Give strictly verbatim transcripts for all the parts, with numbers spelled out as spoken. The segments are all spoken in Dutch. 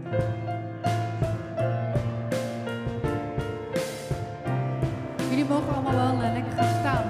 Jullie mogen allemaal wel uh, lekker gaan staan.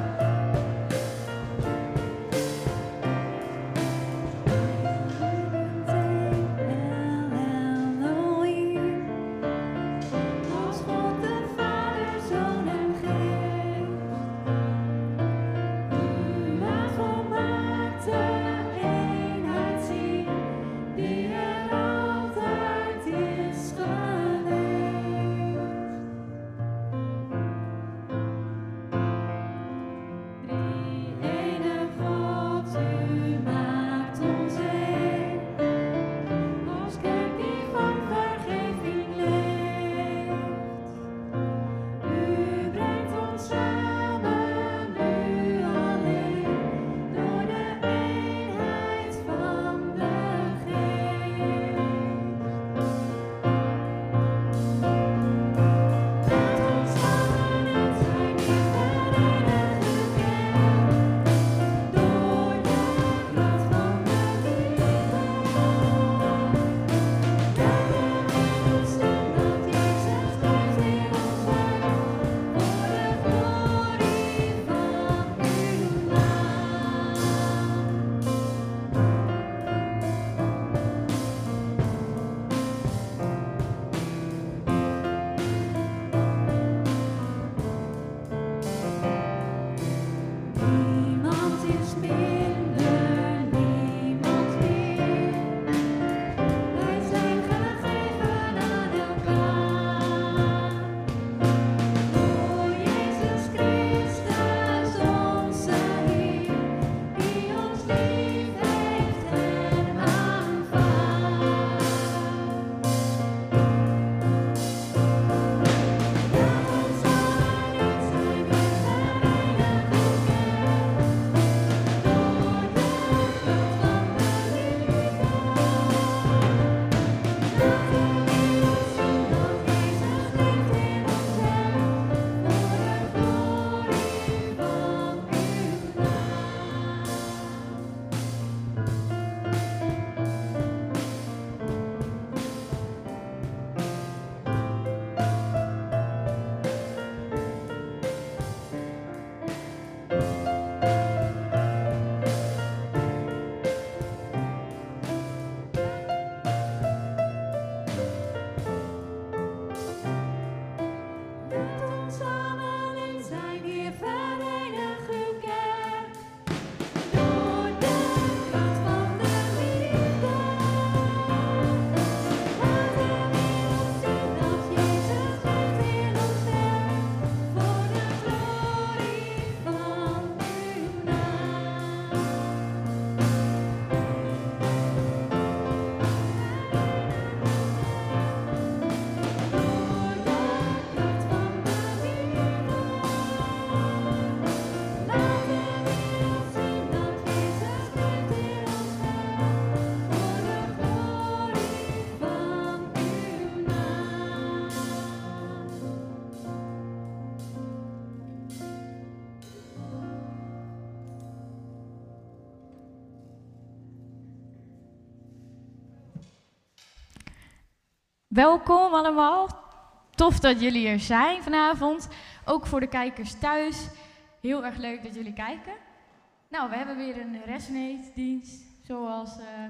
Welkom allemaal. Tof dat jullie er zijn vanavond. Ook voor de kijkers thuis. Heel erg leuk dat jullie kijken. Nou, we hebben weer een Resonate-dienst, zoals uh,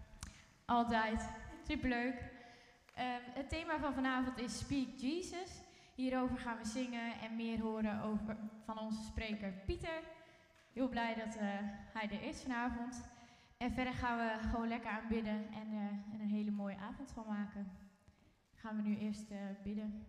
altijd. Superleuk. Uh, het thema van vanavond is Speak Jesus. Hierover gaan we zingen en meer horen over, van onze spreker Pieter. Heel blij dat uh, hij er is vanavond. En verder gaan we gewoon lekker aanbidden en, uh, en een hele mooie avond van maken. Gaan we nu eerst uh, bidden.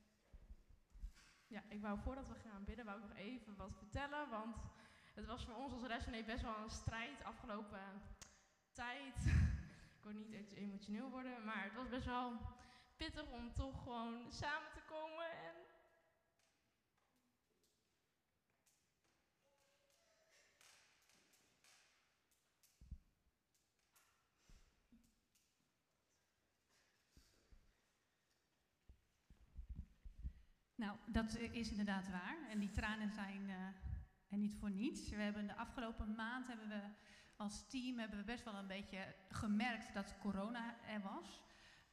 Ja, ik wou voordat we gaan bidden, wou ik nog even wat vertellen, want het was voor ons als Resonate best wel een strijd afgelopen tijd. Ik wil niet eens emotioneel worden, maar het was best wel pittig om toch gewoon samen te komen en Nou, dat is inderdaad waar. En die tranen zijn uh, er niet voor niets. We hebben de afgelopen maand hebben we als team hebben we best wel een beetje gemerkt dat corona er was.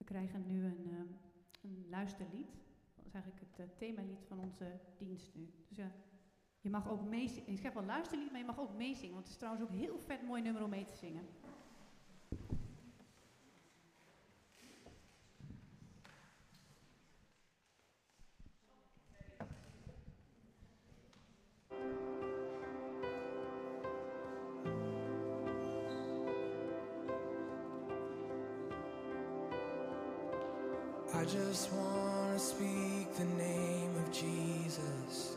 We krijgen nu een, uh, een luisterlied. Dat is eigenlijk het uh, themalied van onze dienst nu. Dus uh, je mag ook meezingen. Ik zeg wel luisterlied, maar je mag ook meezingen. Want het is trouwens ook een heel vet mooi nummer om mee te zingen. I just want to speak the name of Jesus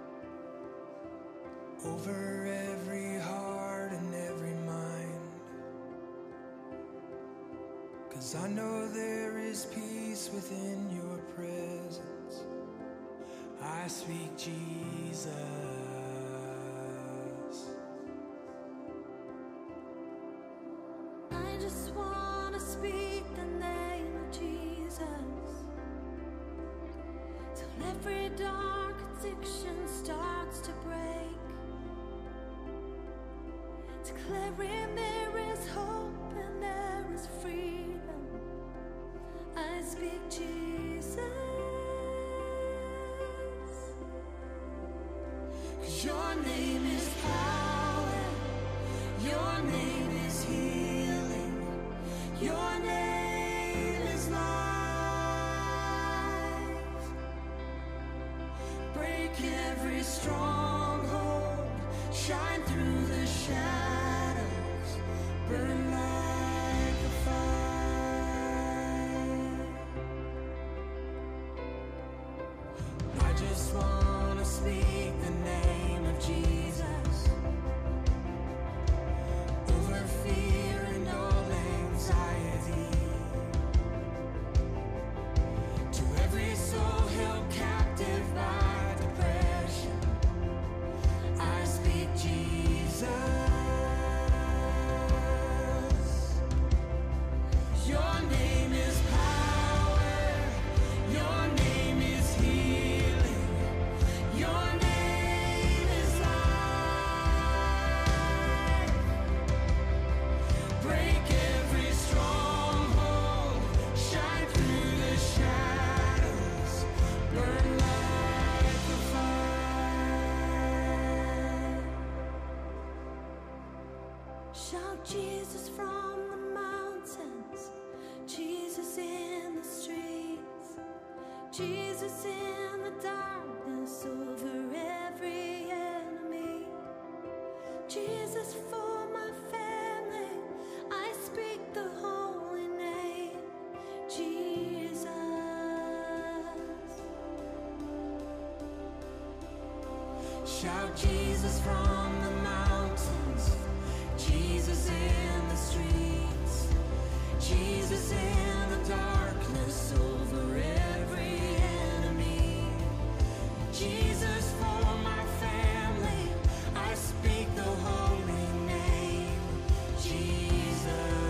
over every heart and every mind, 'cause I know there is peace within your presence. I speak Jesus. I just want to speak the name of Jesus till every dark addiction starts to break, declaring there is hope and there is freedom. I speak Jesus, 'cause your name is power, your name is healing, your name is life. Break every stronghold, shine through the shadows, burn like a fire. I just want to speak the name of Jesus over fear and all anxiety, to every soul held captive by depression. I speak Jesus. Your name is power, your name is healing, your name is life. Break every stronghold, shine through the shadows, burn like a fire. Shout Jesus from the mountains, Jesus in the streets, Jesus in the darkness over every enemy, Jesus for my family. I speak the holy name, Jesus. Shout Jesus from the mountains, Jesus in the streets, Jesus in the darkness over every enemy, Jesus for my family. I speak the holy name, Jesus.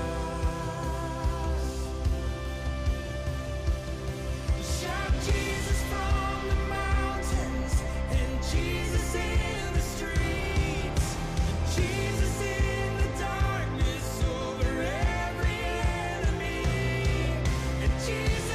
Shout Jesus from the mountains and Jesus in the streets, Jesus in the darkness over every enemy, and Jesus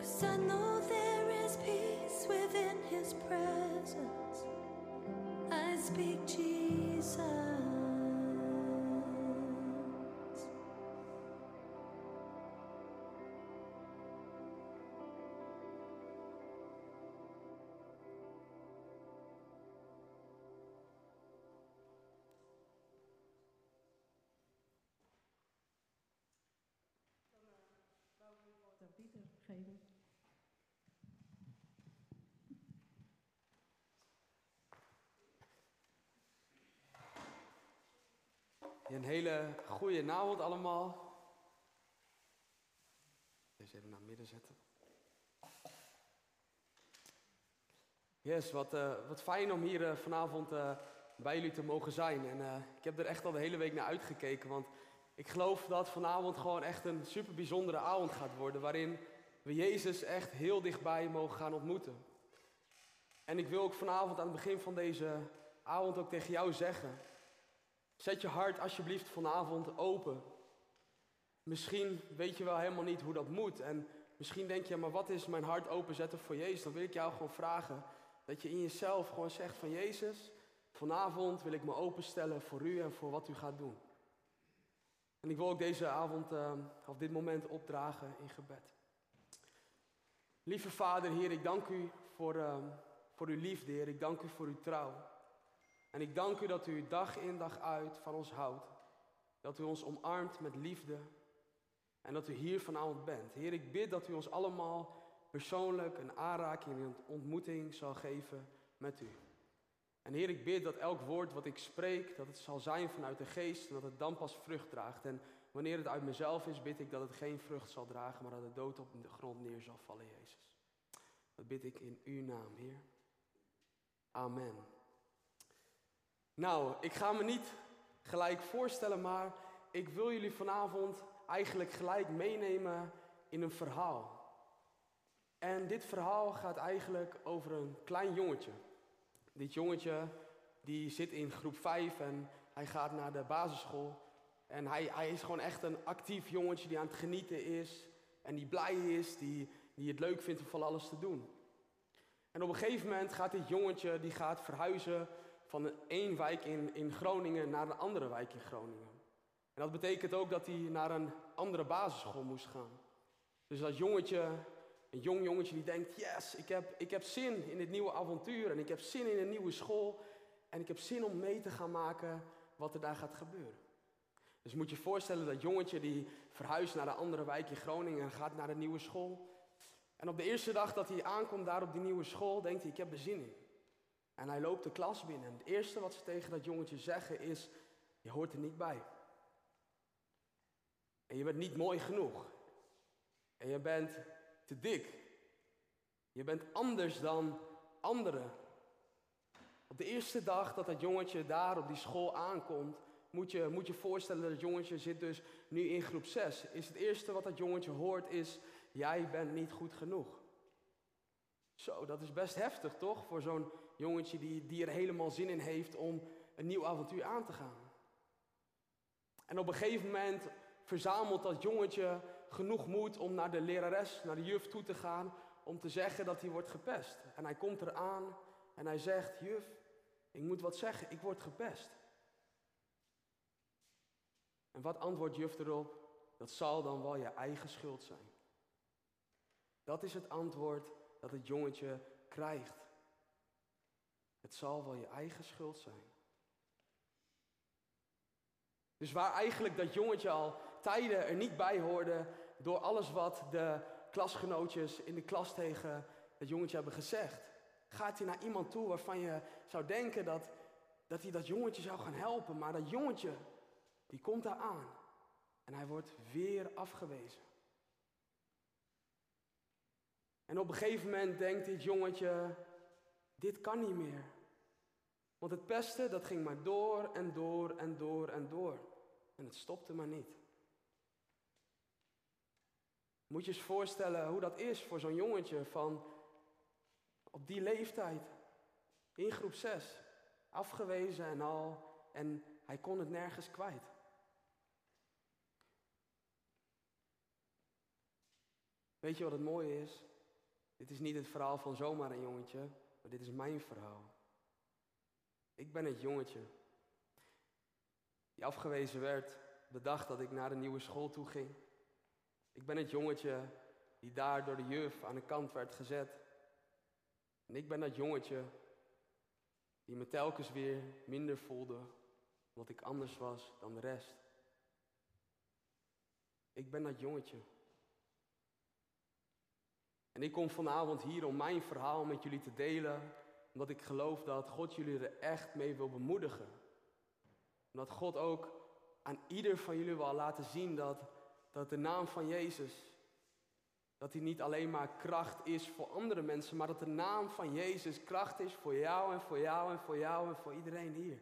'Cause I know there is peace within his presence. I speak Jesus. Pieter geven. Een hele goede avond allemaal. Deze even naar het midden zetten. Yes, wat, uh, wat fijn om hier uh, vanavond uh, bij jullie te mogen zijn. En uh, ik heb er echt al de hele week naar uitgekeken, want ik geloof dat vanavond gewoon echt een super bijzondere avond gaat worden, waarin we Jezus echt heel dichtbij mogen gaan ontmoeten. En ik wil ook vanavond aan het begin van deze avond ook tegen jou zeggen, zet je hart alsjeblieft vanavond open. Misschien weet je wel helemaal niet hoe dat moet en misschien denk je, maar wat is mijn hart openzetten voor Jezus? Dan wil ik jou gewoon vragen dat je in jezelf gewoon zegt van Jezus, vanavond wil ik me openstellen voor u en voor wat u gaat doen. En ik wil ook deze avond, uh, of dit moment opdragen in gebed. Lieve Vader, Heer, ik dank u voor, uh, voor uw liefde, Heer. Ik dank u voor uw trouw. En ik dank u dat u dag in dag uit van ons houdt. Dat u ons omarmt met liefde. En dat u hier vanavond bent. Heer, ik bid dat u ons allemaal persoonlijk een aanraking, een ontmoeting zal geven met u. En Heer, ik bid dat elk woord wat ik spreek, dat het zal zijn vanuit de geest en dat het dan pas vrucht draagt. En wanneer het uit mezelf is, bid ik dat het geen vrucht zal dragen, maar dat het dood op de grond neer zal vallen, Jezus. Dat bid ik in uw naam, Heer. Amen. Nou, ik ga me niet gelijk voorstellen, maar ik wil jullie vanavond eigenlijk gelijk meenemen in een verhaal. En dit verhaal gaat eigenlijk over een klein jongetje. Dit jongetje die zit in groep vijf en hij gaat naar de basisschool. En hij, hij is gewoon echt een actief jongetje die aan het genieten is. En die blij is, die, die het leuk vindt om van alles te doen. En op een gegeven moment gaat dit jongetje die gaat verhuizen van één wijk in, in Groningen naar een andere wijk in Groningen. En dat betekent ook dat hij naar een andere basisschool moest gaan. Dus dat jongetje... Een jong jongetje die denkt, yes, ik heb, ik heb zin in dit nieuwe avontuur en ik heb zin in een nieuwe school en ik heb zin om mee te gaan maken wat er daar gaat gebeuren. Dus moet je je voorstellen dat jongetje die verhuist naar een andere wijk in Groningen en gaat naar de nieuwe school. En op de eerste dag dat hij aankomt daar op die nieuwe school, denkt hij, ik heb er zin in. En hij loopt de klas binnen en het eerste wat ze tegen dat jongetje zeggen is, je hoort er niet bij. En je bent niet mooi genoeg. En je bent te dik. Je bent anders dan anderen. Op de eerste dag dat dat jongetje daar op die school aankomt, moet je moet je voorstellen dat het jongetje zit dus nu in groep zes. Is het eerste wat dat jongetje hoort is, jij bent niet goed genoeg. Zo, dat is best heftig toch? Voor zo'n jongetje die, die er helemaal zin in heeft om een nieuw avontuur aan te gaan. En op een gegeven moment verzamelt dat jongetje genoeg moed om naar de lerares, naar de juf toe te gaan, om te zeggen dat hij wordt gepest. En hij komt eraan en hij zegt, juf, ik moet wat zeggen, ik word gepest. En wat antwoordt juf erop? Dat zal dan wel je eigen schuld zijn. Dat is het antwoord dat het jongetje krijgt. Het zal wel je eigen schuld zijn. Dus waar eigenlijk dat jongetje al tijden er niet bij hoorde door alles wat de klasgenootjes in de klas tegen het jongetje hebben gezegd, gaat hij naar iemand toe waarvan je zou denken dat, dat hij dat jongetje zou gaan helpen. Maar dat jongetje, die komt daar aan en hij wordt weer afgewezen. En op een gegeven moment denkt dit jongetje, dit kan niet meer. Want het pesten, dat ging maar door en door en door en door. En het stopte maar niet. Moet je eens voorstellen hoe dat is voor zo'n jongetje van op die leeftijd. In groep zes. Afgewezen en al. En hij kon het nergens kwijt. Weet je wat het mooie is? Dit is niet het verhaal van zomaar een jongetje, maar dit is mijn verhaal. Ik ben het jongetje die afgewezen werd, de dag dat ik naar de nieuwe school toe ging. Ik ben het jongetje die daar door de juf aan de kant werd gezet. En ik ben dat jongetje die me telkens weer minder voelde, omdat ik anders was dan de rest. Ik ben dat jongetje. En ik kom vanavond hier om mijn verhaal met jullie te delen, omdat ik geloof dat God jullie er echt mee wil bemoedigen. Omdat God ook aan ieder van jullie wil laten zien dat, dat de naam van Jezus, dat hij niet alleen maar kracht is voor andere mensen, maar dat de naam van Jezus kracht is voor jou en voor jou en voor jou en voor iedereen hier.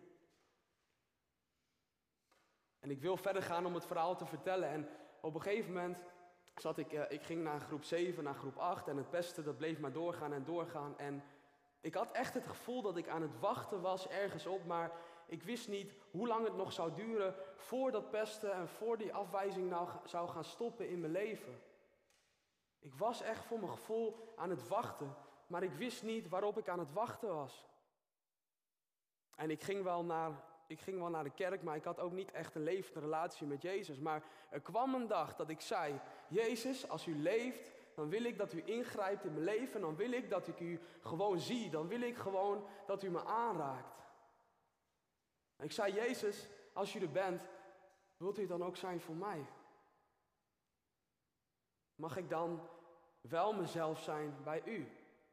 En ik wil verder gaan om het verhaal te vertellen. En op een gegeven moment zat ik, uh, ik ging naar groep zeven, naar groep acht en het pesten dat bleef maar doorgaan en doorgaan. En ik had echt het gevoel dat ik aan het wachten was ergens op, maar ik wist niet hoe lang het nog zou duren voor dat pesten en voor die afwijzing nou zou gaan stoppen in mijn leven. Ik was echt voor mijn gevoel aan het wachten, maar ik wist niet waarop ik aan het wachten was. En ik ging wel naar, ik ging wel naar de kerk, maar ik had ook niet echt een levende relatie met Jezus. Maar er kwam een dag dat ik zei, Jezus, als u leeft, dan wil ik dat u ingrijpt in mijn leven. Dan wil ik dat ik u gewoon zie. Dan wil ik gewoon dat u me aanraakt. En ik zei, Jezus, als u er bent, wilt u dan ook zijn voor mij? Mag ik dan wel mezelf zijn bij u?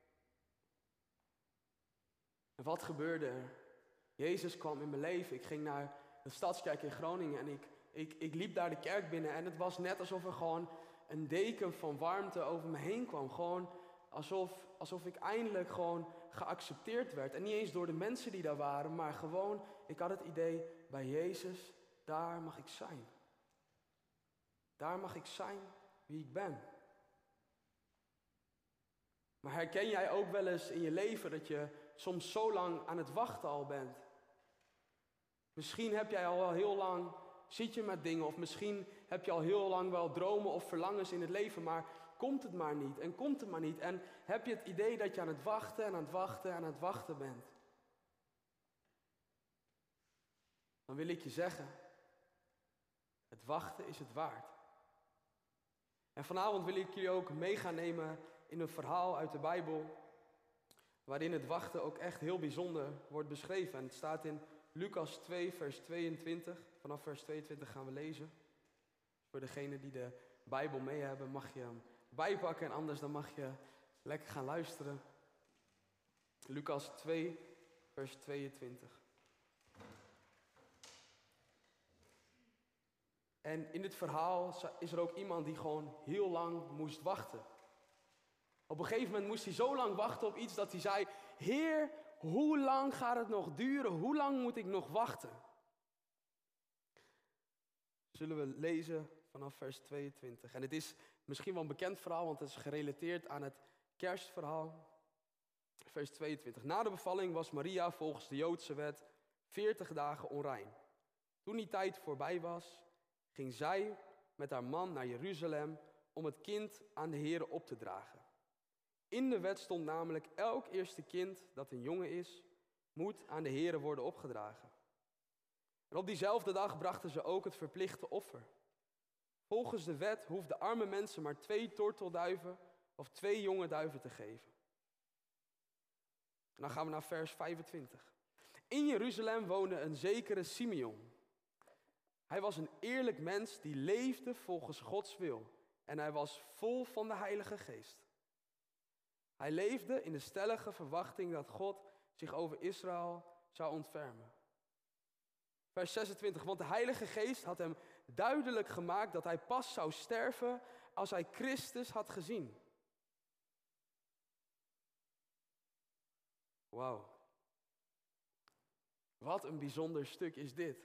En wat gebeurde er? Jezus kwam in mijn leven. Ik ging naar de Stadskerk in Groningen en ik, ik, ik liep daar de kerk binnen. En het was net alsof er gewoon een deken van warmte over me heen kwam. Gewoon alsof, alsof ik eindelijk gewoon geaccepteerd werd. En niet eens door de mensen die daar waren, maar gewoon, ik had het idee, bij Jezus, daar mag ik zijn. Daar mag ik zijn wie ik ben. Maar herken jij ook wel eens in je leven dat je soms zo lang aan het wachten al bent? Misschien heb jij al wel heel lang, zit je met dingen, of misschien heb je al heel lang wel dromen of verlangens in het leven, maar komt het maar niet en komt het maar niet. En heb je het idee dat je aan het wachten en aan het wachten en aan het wachten bent? Dan wil ik je zeggen, het wachten is het waard. En vanavond wil ik jullie ook mee gaan nemen in een verhaal uit de Bijbel, waarin het wachten ook echt heel bijzonder wordt beschreven. En het staat in Lucas twee, vers tweeëntwintig. Vanaf vers tweeëntwintig gaan we lezen. Voor degenen die de Bijbel mee hebben, mag je hem bijpakken en anders dan mag je lekker gaan luisteren. Lucas twee, vers tweeëntwintig. En in dit verhaal is er ook iemand die gewoon heel lang moest wachten. Op een gegeven moment moest hij zo lang wachten op iets dat hij zei, Heer, hoe lang gaat het nog duren? Hoe lang moet ik nog wachten? Zullen we lezen vanaf vers tweeëntwintig. En het is misschien wel een bekend verhaal, want het is gerelateerd aan het kerstverhaal. Vers tweeëntwintig. Na de bevalling was Maria volgens de Joodse wet veertig dagen onrein. Toen die tijd voorbij was, ging zij met haar man naar Jeruzalem om het kind aan de Heere op te dragen. In de wet stond namelijk, elk eerste kind dat een jongen is, moet aan de Heere worden opgedragen. En op diezelfde dag brachten ze ook het verplichte offer. Volgens de wet hoefden arme mensen maar twee tortelduiven of twee jonge duiven te geven. En dan gaan we naar vers vijfentwintig. In Jeruzalem woonde een zekere Simeon. Hij was een eerlijk mens die leefde volgens Gods wil. En hij was vol van de Heilige Geest. Hij leefde in de stellige verwachting dat God zich over Israël zou ontfermen. Vers zesentwintig, want de Heilige Geest had hem duidelijk gemaakt dat hij pas zou sterven als hij Christus had gezien. Wauw. Wat een bijzonder stuk is dit.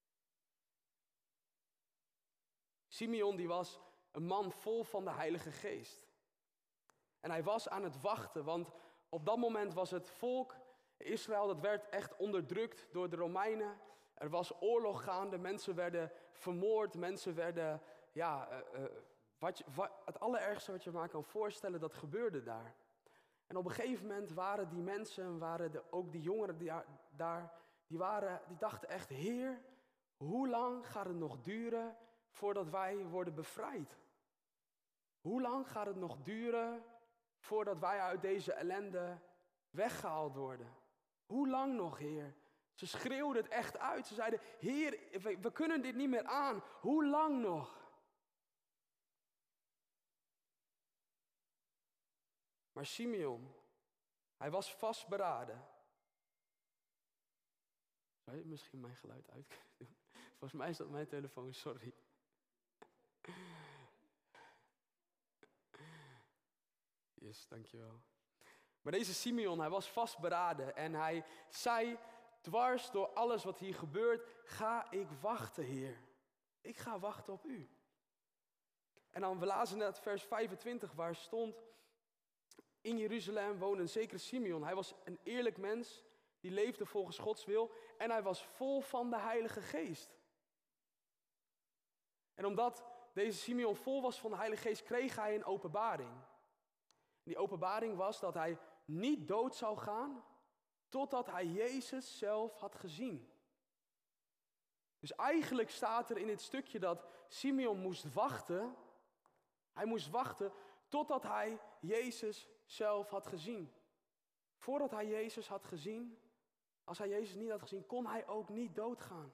Simeon die was een man vol van de Heilige Geest. En hij was aan het wachten, want op dat moment was het volk Israël, dat werd echt onderdrukt door de Romeinen. Er was oorlog gaande, mensen werden vermoord, mensen werden ja, uh, uh, wat je, wat, het allerergste wat je maar kan voorstellen, dat gebeurde daar. En op een gegeven moment waren die mensen, waren de, ook die jongeren die daar, die, waren, die dachten echt, Heer, hoe lang gaat het nog duren voordat wij worden bevrijd? Hoe lang gaat het nog duren voordat wij uit deze ellende weggehaald worden? Hoe lang nog, Heer? Ze schreeuwden het echt uit. Ze zeiden, Heer, we, we kunnen dit niet meer aan. Hoe lang nog? Maar Simeon, hij was vastberaden. Zou je misschien mijn geluid uit kunnen doen? Volgens mij is dat mijn telefoon, sorry. Yes, dankjewel. Maar deze Simeon, hij was vastberaden en hij zei, dwars door alles wat hier gebeurt, ga ik wachten, Heer. Ik ga wachten op u. En dan, we lazen net vers vijfentwintig, waar stond, in Jeruzalem woonde een zekere Simeon. Hij was een eerlijk mens, die leefde volgens Gods wil en hij was vol van de Heilige Geest. En omdat deze Simeon vol was van de Heilige Geest, kreeg hij een openbaring. En die openbaring was dat hij niet dood zou gaan, totdat hij Jezus zelf had gezien. Dus eigenlijk staat er in dit stukje dat Simeon moest wachten. Hij moest wachten totdat hij Jezus zelf had gezien. Voordat hij Jezus had gezien, als hij Jezus niet had gezien, kon hij ook niet doodgaan.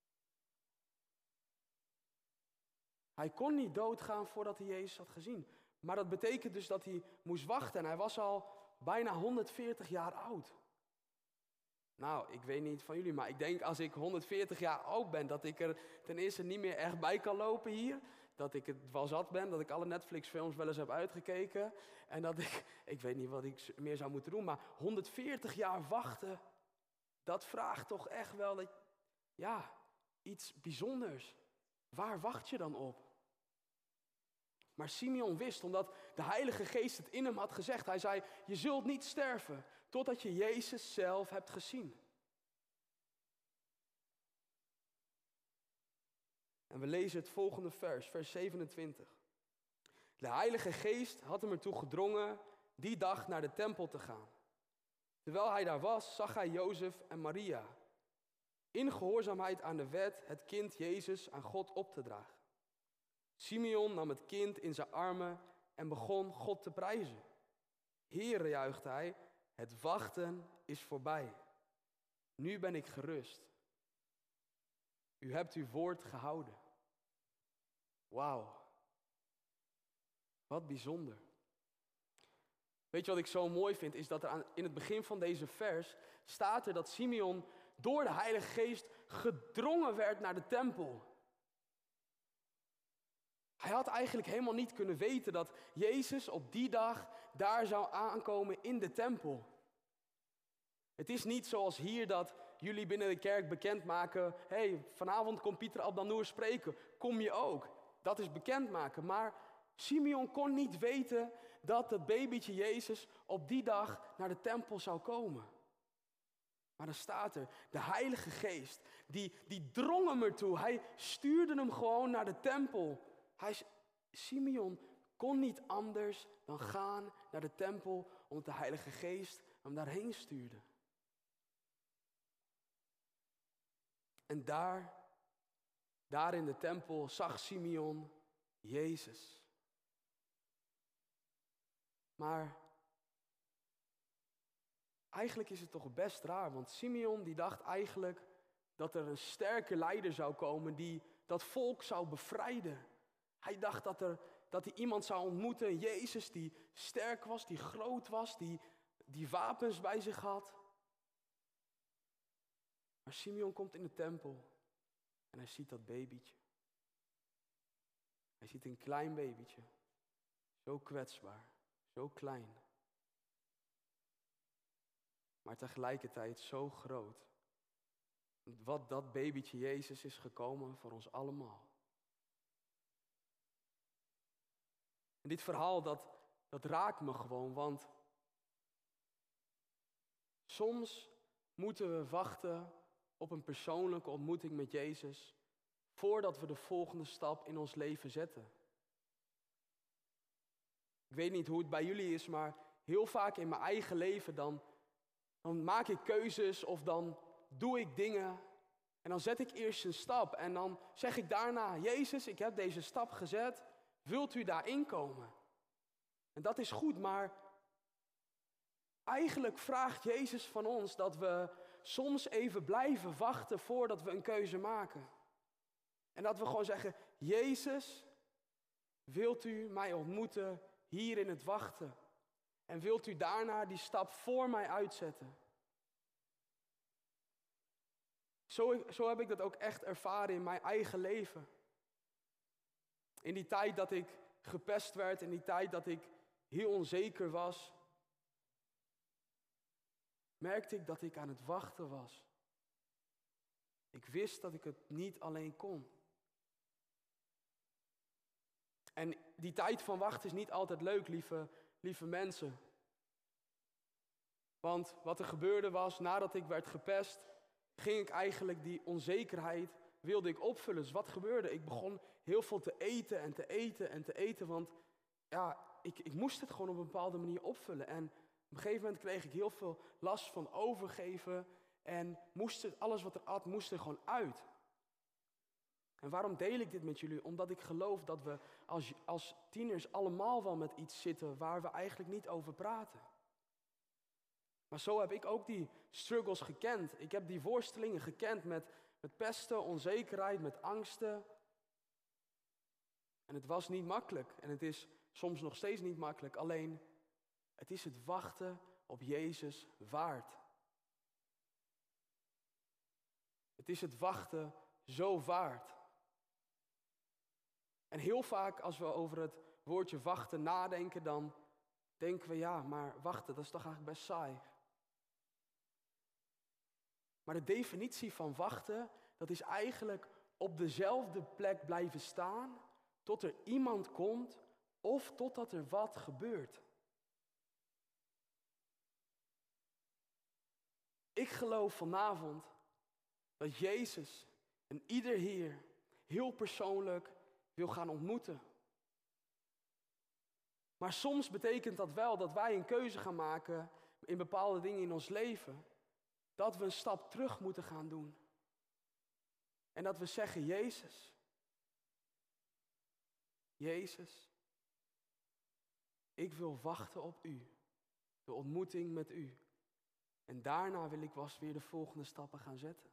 Hij kon niet doodgaan voordat hij Jezus had gezien. Maar dat betekent dus dat hij moest wachten en hij was al bijna honderdveertig jaar oud. Nou, ik weet niet van jullie, maar ik denk als ik honderdveertig jaar oud ben, dat ik er ten eerste niet meer echt bij kan lopen hier. Dat ik het wel zat ben, dat ik alle Netflix-films wel eens heb uitgekeken. En dat ik, ik weet niet wat ik meer zou moeten doen, maar honderdveertig jaar wachten, dat vraagt toch echt wel, dat, ja, iets bijzonders. Waar wacht je dan op? Maar Simeon wist, omdat de Heilige Geest het in hem had gezegd. Hij zei, je zult niet sterven, totdat je Jezus zelf hebt gezien. En we lezen het volgende vers, vers zevenentwintig. De Heilige Geest had hem ertoe gedrongen die dag naar de tempel te gaan. Terwijl hij daar was, zag hij Jozef en Maria in gehoorzaamheid aan de wet het kind Jezus aan God op te dragen. Simeon nam het kind in zijn armen en begon God te prijzen. Heere, juichte hij, het wachten is voorbij. Nu ben ik gerust. U hebt uw woord gehouden. Wauw. Wat bijzonder. Weet je wat ik zo mooi vind, is dat er aan, in het begin van deze vers staat er dat Simeon door de Heilige Geest gedrongen werd naar de tempel. Hij had eigenlijk helemaal niet kunnen weten dat Jezus op die dag daar zou aankomen in de tempel. Het is niet zoals hier dat jullie binnen de kerk bekendmaken, hé, hey, vanavond komt Pieter Abdanoer spreken, kom je ook. Dat is bekendmaken, maar Simeon kon niet weten dat het babytje Jezus op die dag naar de tempel zou komen. Maar dan staat er, de Heilige Geest, die, die drong hem ertoe. Hij stuurde hem gewoon naar de tempel. Hij, Simeon kon niet anders dan gaan naar de tempel, omdat de Heilige Geest hem daarheen stuurde. En daar, daar in de tempel zag Simeon Jezus. Maar eigenlijk is het toch best raar, want Simeon die dacht eigenlijk dat er een sterke leider zou komen die dat volk zou bevrijden. Hij dacht dat, er, dat hij iemand zou ontmoeten, Jezus die sterk was, die groot was, die, die wapens bij zich had. Maar Simeon komt in de tempel en hij ziet dat babytje. Hij ziet een klein babytje, zo kwetsbaar, zo klein. Maar tegelijkertijd zo groot. Wat dat babytje Jezus is gekomen voor ons allemaal. En dit verhaal, dat, dat raakt me gewoon, want soms moeten we wachten op een persoonlijke ontmoeting met Jezus voordat we de volgende stap in ons leven zetten. Ik weet niet hoe het bij jullie is, maar heel vaak in mijn eigen leven dan, dan maak ik keuzes of dan doe ik dingen. En dan zet ik eerst een stap en dan zeg ik daarna, Jezus, ik heb deze stap gezet, wilt u daarin komen? En dat is goed, maar eigenlijk vraagt Jezus van ons dat we soms even blijven wachten voordat we een keuze maken. En dat we gewoon zeggen, Jezus, wilt u mij ontmoeten hier in het wachten? En wilt u daarna die stap voor mij uitzetten? Zo, zo heb ik dat ook echt ervaren in mijn eigen leven. In die tijd dat ik gepest werd, in die tijd dat ik heel onzeker was, merkte ik dat ik aan het wachten was. Ik wist dat ik het niet alleen kon. En die tijd van wachten is niet altijd leuk, lieve, lieve mensen. Want wat er gebeurde was, nadat ik werd gepest, ging ik eigenlijk die onzekerheid, wilde ik opvullen. Dus wat gebeurde? Ik begon heel veel te eten en te eten en te eten, want ja, ik, ik moest het gewoon op een bepaalde manier opvullen. En op een gegeven moment kreeg ik heel veel last van overgeven en moest het, alles wat er at, moest er gewoon uit. En waarom deel ik dit met jullie? Omdat ik geloof dat we als, als tieners allemaal wel met iets zitten waar we eigenlijk niet over praten. Maar zo heb ik ook die struggles gekend. Ik heb die worstelingen gekend met, met pesten, onzekerheid, met angsten. En het was niet makkelijk. En het is soms nog steeds niet makkelijk. Alleen, het is het wachten op Jezus waard. Het is het wachten zo waard. En heel vaak als we over het woordje wachten nadenken, dan denken we, ja, maar wachten, dat is toch eigenlijk best saai. Maar de definitie van wachten, dat is eigenlijk op dezelfde plek blijven staan, tot er iemand komt of totdat er wat gebeurt. Ik geloof vanavond dat Jezus en ieder hier heel persoonlijk wil gaan ontmoeten. Maar soms betekent dat wel dat wij een keuze gaan maken in bepaalde dingen in ons leven. Dat we een stap terug moeten gaan doen. En dat we zeggen, Jezus, Jezus, ik wil wachten op u. De ontmoeting met u. En daarna wil ik pas weer de volgende stappen gaan zetten.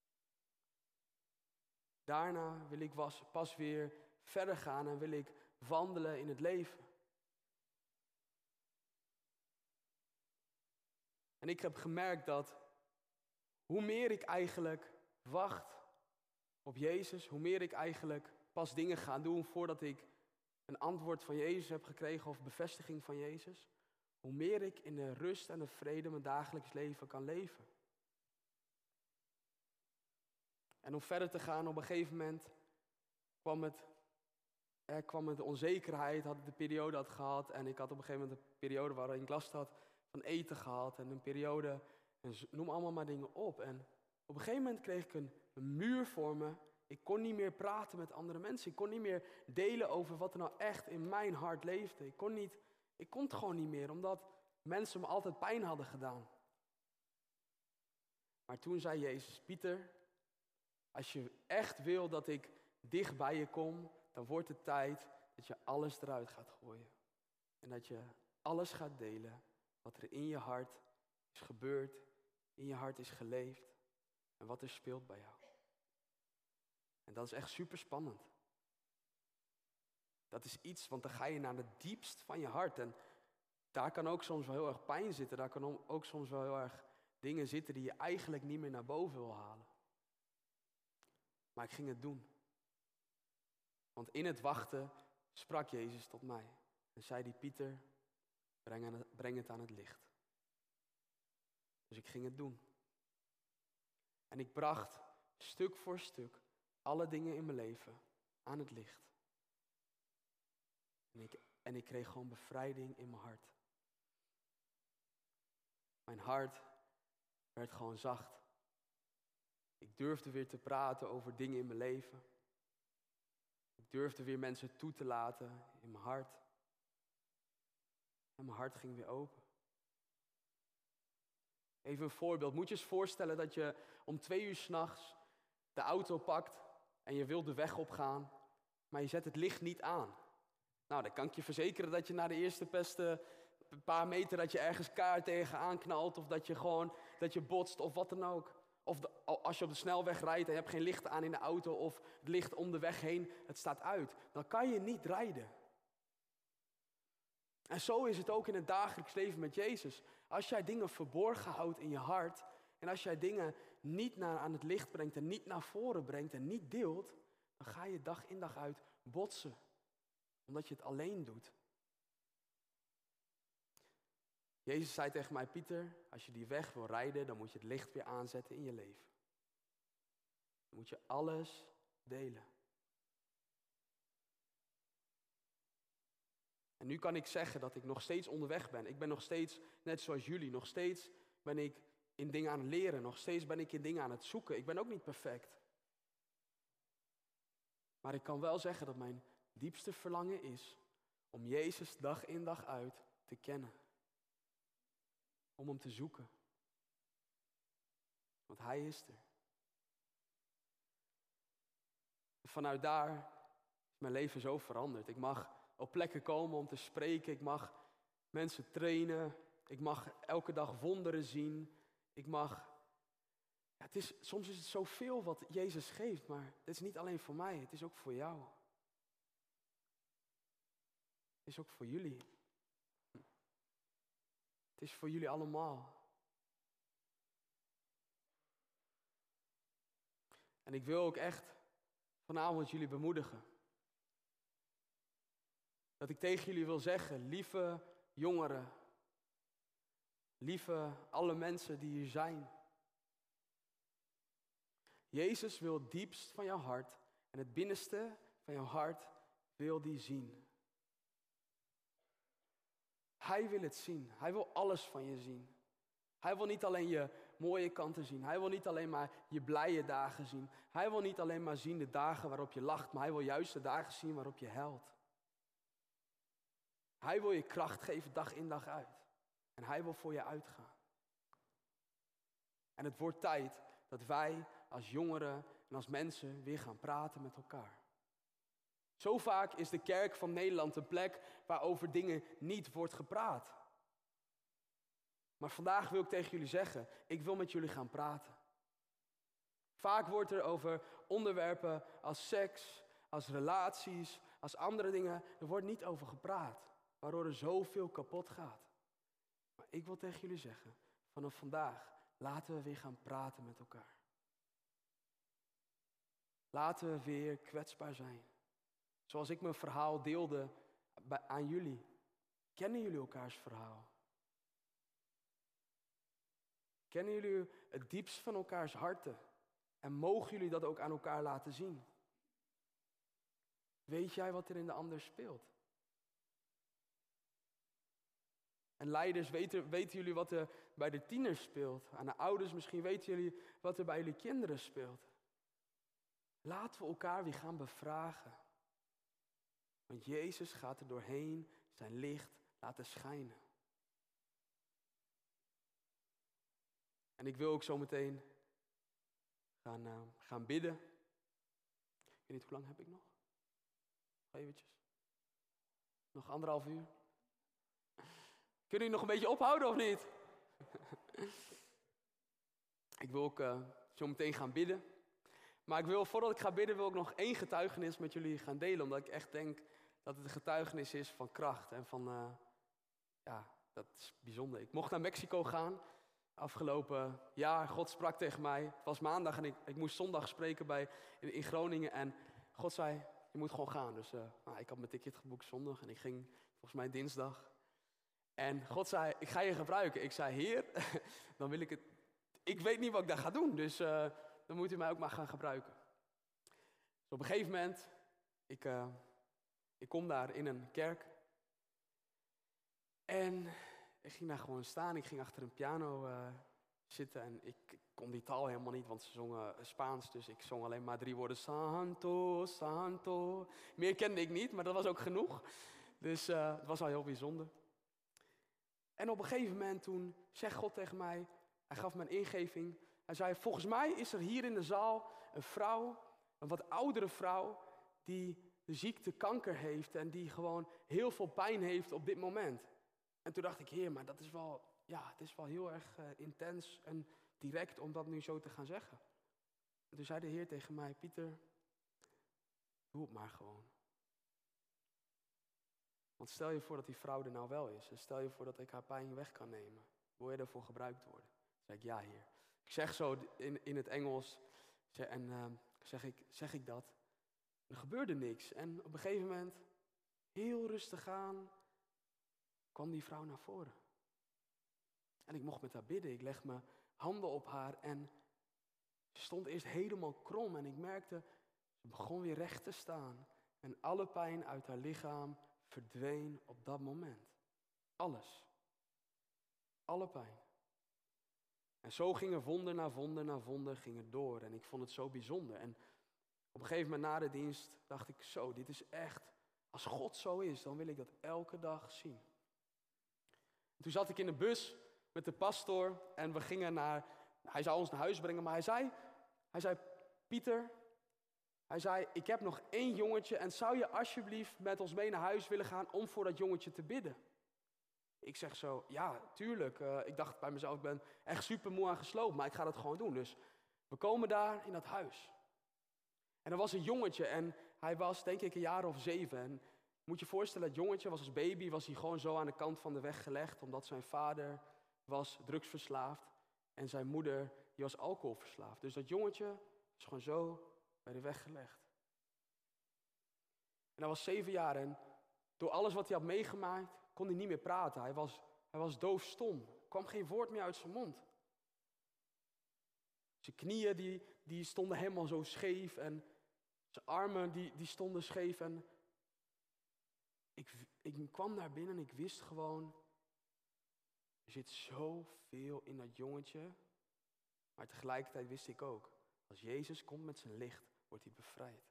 Daarna wil ik was, pas weer verder gaan en wil ik wandelen in het leven. En ik heb gemerkt dat hoe meer ik eigenlijk wacht op Jezus, hoe meer ik eigenlijk pas dingen ga doen voordat ik een antwoord van Jezus heb gekregen of bevestiging van Jezus, hoe meer ik in de rust en de vrede mijn dagelijks leven kan leven. En om verder te gaan, op een gegeven moment kwam het, er kwam het de onzekerheid, had ik de periode had gehad. En ik had op een gegeven moment een periode waarin ik last had van eten gehad. En een periode, en noem allemaal maar dingen op. En op een gegeven moment kreeg ik een, een muur voor me. Ik kon niet meer praten met andere mensen. Ik kon niet meer delen over wat er nou echt in mijn hart leefde. Ik kon, niet, ik kon het gewoon niet meer, omdat mensen me altijd pijn hadden gedaan. Maar toen zei Jezus, Pieter, als je echt wil dat ik dicht bij je kom, dan wordt het tijd dat je alles eruit gaat gooien. En dat je alles gaat delen wat er in je hart is gebeurd, in je hart is geleefd en wat er speelt bij jou. En dat is echt super spannend. Dat is iets, want dan ga je naar het diepst van je hart. En daar kan ook soms wel heel erg pijn zitten. Daar kan ook soms wel heel erg dingen zitten die je eigenlijk niet meer naar boven wil halen. Maar ik ging het doen. Want in het wachten sprak Jezus tot mij. En zei die, Pieter, breng, breng het aan het licht. Dus ik ging het doen. En ik bracht stuk voor stuk alle dingen in mijn leven aan het licht. En ik, en ik kreeg gewoon bevrijding in mijn hart. Mijn hart werd gewoon zacht. Ik durfde weer te praten over dingen in mijn leven. Ik durfde weer mensen toe te laten in mijn hart. mijn hart ging weer open. Even een voorbeeld. Moet je eens voorstellen dat je om twee uur 's nachts de auto pakt en je wilt de weg opgaan, maar je zet het licht niet aan. Nou, dan kan ik je verzekeren dat je na de eerste beste paar meter dat je ergens kaart tegenaan knalt, of dat je gewoon, dat je botst of wat dan ook. Of de, als je op de snelweg rijdt en je hebt geen licht aan in de auto of het licht om de weg heen, het staat uit. Dan kan je niet rijden. En zo is het ook in het dagelijks leven met Jezus. Als jij dingen verborgen houdt in je hart en als jij dingen niet naar, aan het licht brengt en niet naar voren brengt en niet deelt, dan ga je dag in dag uit botsen. Omdat je het alleen doet. Jezus zei tegen mij, Pieter, als je die weg wil rijden, dan moet je het licht weer aanzetten in je leven. Dan moet je alles delen. En nu kan ik zeggen dat ik nog steeds onderweg ben. Ik ben nog steeds, net zoals jullie, nog steeds ben ik in dingen aan het leren. Nog steeds ben ik in dingen aan het zoeken. Ik ben ook niet perfect. Maar ik kan wel zeggen dat mijn diepste verlangen is om Jezus dag in dag uit te kennen. Om hem te zoeken. Want hij is er. Vanuit daar is mijn leven zo veranderd. Ik mag op plekken komen om te spreken. Ik mag mensen trainen. Ik mag elke dag wonderen zien. Ik mag... Ja, het is, soms is het zoveel wat Jezus geeft, maar het is niet alleen voor mij. Het is ook voor jou. Het is ook voor jullie. Het is voor jullie allemaal. En ik wil ook echt vanavond jullie bemoedigen. Dat ik tegen jullie wil zeggen, lieve jongeren, lieve alle mensen die hier zijn. Jezus wil het diepst van jouw hart en het binnenste van jouw hart wil die zien. Hij wil het zien. Hij wil alles van je zien. Hij wil niet alleen je mooie kanten zien. Hij wil niet alleen maar je blije dagen zien. Hij wil niet alleen maar zien de dagen waarop je lacht, maar hij wil juist de dagen zien waarop je huilt. Hij wil je kracht geven dag in dag uit. En hij wil voor je uitgaan. En het wordt tijd dat wij als jongeren en als mensen weer gaan praten met elkaar. Zo vaak is de kerk van Nederland een plek waar over dingen niet wordt gepraat. Maar vandaag wil ik tegen jullie zeggen, ik wil met jullie gaan praten. Vaak wordt er over onderwerpen als seks, als relaties, als andere dingen, er wordt niet over gepraat. Waardoor er zoveel kapot gaat. Maar ik wil tegen jullie zeggen, vanaf vandaag laten we weer gaan praten met elkaar. Laten we weer kwetsbaar zijn. Zoals ik mijn verhaal deelde bij, aan jullie. Kennen jullie elkaars verhaal? Kennen jullie het diepst van elkaars harten? En mogen jullie dat ook aan elkaar laten zien? Weet jij wat er in de ander speelt? En leiders, weten, weten jullie wat er bij de tieners speelt? Aan de ouders misschien weten jullie wat er bij jullie kinderen speelt. Laten we elkaar weer gaan bevragen. Want Jezus gaat er doorheen zijn licht laten schijnen. En ik wil ook zo meteen gaan, uh, gaan bidden. Ik weet niet, hoe lang heb ik nog? Nog eventjes. Nog anderhalf uur. Kunnen jullie nog een beetje ophouden of niet? Ik wil ook uh, zo meteen gaan bidden. Maar ik wil, voordat ik ga bidden, wil ik nog één getuigenis met jullie gaan delen. Omdat ik echt denk dat het een getuigenis is van kracht. En van, uh, ja, dat is bijzonder. Ik mocht naar Mexico gaan. Afgelopen jaar, God sprak tegen mij. Het was maandag en ik, ik moest zondag spreken bij, in, in Groningen. En God zei, je moet gewoon gaan. Dus uh, nou, ik had mijn ticket geboekt zondag en ik ging volgens mij dinsdag. En God zei, ik ga je gebruiken. Ik zei, Heer, dan wil ik het... Ik weet niet wat ik daar ga doen, dus uh, dan moet u mij ook maar gaan gebruiken. Dus op een gegeven moment, ik, uh, ik kom daar in een kerk. En ik ging daar gewoon staan, ik ging achter een piano uh, zitten. En ik, ik kon die taal helemaal niet, want ze zongen Spaans. Dus ik zong alleen maar drie woorden, Santo, Santo. Meer kende ik niet, maar dat was ook genoeg. Dus uh, het was al heel bijzonder. En op een gegeven moment toen zegt God tegen mij, hij gaf me een ingeving. Hij zei, volgens mij is er hier in de zaal een vrouw, een wat oudere vrouw, die de ziekte kanker heeft en die gewoon heel veel pijn heeft op dit moment. En toen dacht ik, Heer, maar dat is wel, ja, het is wel heel erg uh, intens en direct om dat nu zo te gaan zeggen. En toen zei de Heer tegen mij, Pieter, doe het maar gewoon. Want stel je voor dat die vrouw er nou wel is. En stel je voor dat ik haar pijn weg kan nemen. Wil je daarvoor gebruikt worden? Dan zeg ik, ja, Heer. Ik zeg zo in, in het Engels. En uh, zeg, ik, zeg ik dat. Er gebeurde niks. En op een gegeven moment, heel rustig aan, kwam die vrouw naar voren. En ik mocht met haar bidden. Ik legde mijn handen op haar. En ze stond eerst helemaal krom. En ik merkte, ze begon weer recht te staan. En alle pijn uit haar lichaam verdween op dat moment. Alles. Alle pijn. En zo ging er wonder na wonder na wonder ging het door. En ik vond het zo bijzonder. En op een gegeven moment na de dienst dacht ik, zo, dit is echt, als God zo is, dan wil ik dat elke dag zien. En toen zat ik in de bus met de pastoor en we gingen naar, hij zou ons naar huis brengen, maar hij zei, hij zei, Pieter, hij zei, ik heb nog één jongetje en zou je alsjeblieft met ons mee naar huis willen gaan om voor dat jongetje te bidden? Ik zeg zo, ja, tuurlijk. Uh, ik dacht bij mezelf, ik ben echt super moe aan gesloopt, maar ik ga dat gewoon doen. Dus we komen daar in dat huis. En er was een jongetje en hij was denk ik een jaar of zeven. En moet je je voorstellen, dat jongetje was als baby, was hij gewoon zo aan de kant van de weg gelegd, omdat zijn vader was drugsverslaafd en zijn moeder die was alcoholverslaafd. Dus dat jongetje is gewoon zo bij de weg gelegd. En hij was zeven jaar en door alles wat hij had meegemaakt, kon hij niet meer praten. Hij was, hij was doofstom. Er kwam geen woord meer uit zijn mond. Zijn knieën die, die stonden helemaal zo scheef en zijn armen die, die stonden scheef. En ik, ik kwam naar binnen en ik wist gewoon, er zit zoveel in dat jongetje. Maar tegelijkertijd wist ik ook, als Jezus komt met zijn licht, wordt hij bevrijd.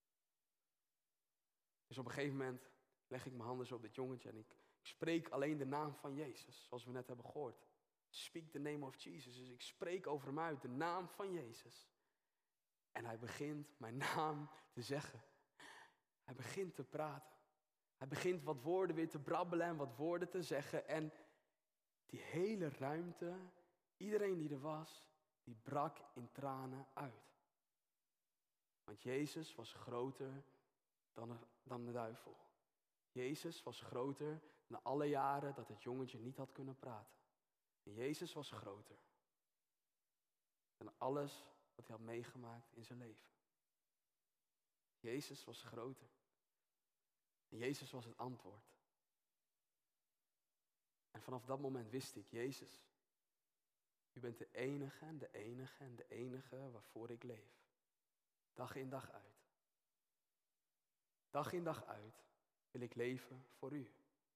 Dus op een gegeven moment leg ik mijn handen zo op dit jongetje en ik, ik spreek alleen de naam van Jezus, zoals we net hebben gehoord. Speak the name of Jesus. Dus ik spreek over hem uit, de naam van Jezus. En hij begint mijn naam te zeggen. Hij begint te praten. Hij begint wat woorden weer te brabbelen en wat woorden te zeggen. En die hele ruimte, iedereen die er was, die brak in tranen uit. Want Jezus was groter dan, dan de duivel. Jezus was groter dan alle jaren dat het jongetje niet had kunnen praten. En Jezus was groter dan alles wat hij had meegemaakt in zijn leven. Jezus was groter. En Jezus was het antwoord. En vanaf dat moment wist ik, Jezus, u bent de enige en de enige en de enige waarvoor ik leef. Dag in dag uit. Dag in dag uit wil ik leven voor u.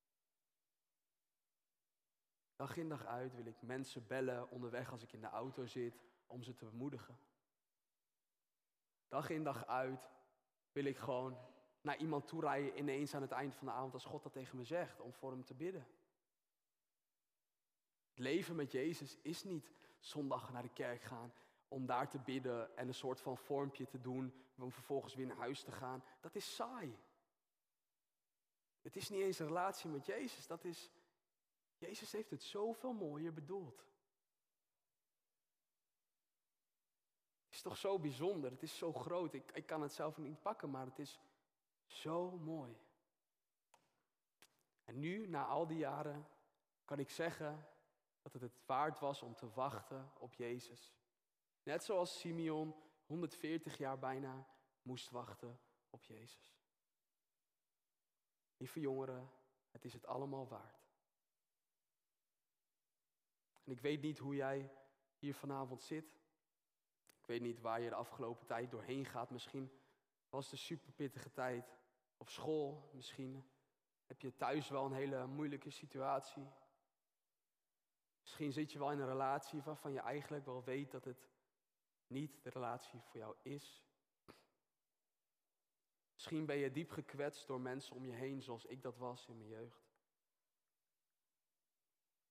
Dag in dag uit wil ik mensen bellen onderweg als ik in de auto zit om ze te bemoedigen. Dag in dag uit wil ik gewoon naar iemand toe rijden ineens aan het eind van de avond als God dat tegen me zegt, om voor hem te bidden. Het leven met Jezus is niet zondag naar de kerk gaan om daar te bidden en een soort van vormpje te doen om vervolgens weer naar huis te gaan. Dat is saai. Het is niet eens een relatie met Jezus, dat is, Jezus heeft het zoveel mooier bedoeld. Het is toch zo bijzonder, het is zo groot, ik, ik kan het zelf niet pakken, maar het is zo mooi. En nu, na al die jaren, kan ik zeggen dat het het waard was om te wachten op Jezus. Net zoals Simeon honderdveertig jaar bijna moest wachten op Jezus. Lieve jongeren, het is het allemaal waard. En ik weet niet hoe jij hier vanavond zit. Ik weet niet waar je de afgelopen tijd doorheen gaat. Misschien was het een super pittige tijd op school. Misschien heb je thuis wel een hele moeilijke situatie. Misschien zit je wel in een relatie waarvan je eigenlijk wel weet dat het niet de relatie voor jou is. Misschien ben je diep gekwetst door mensen om je heen zoals ik dat was in mijn jeugd.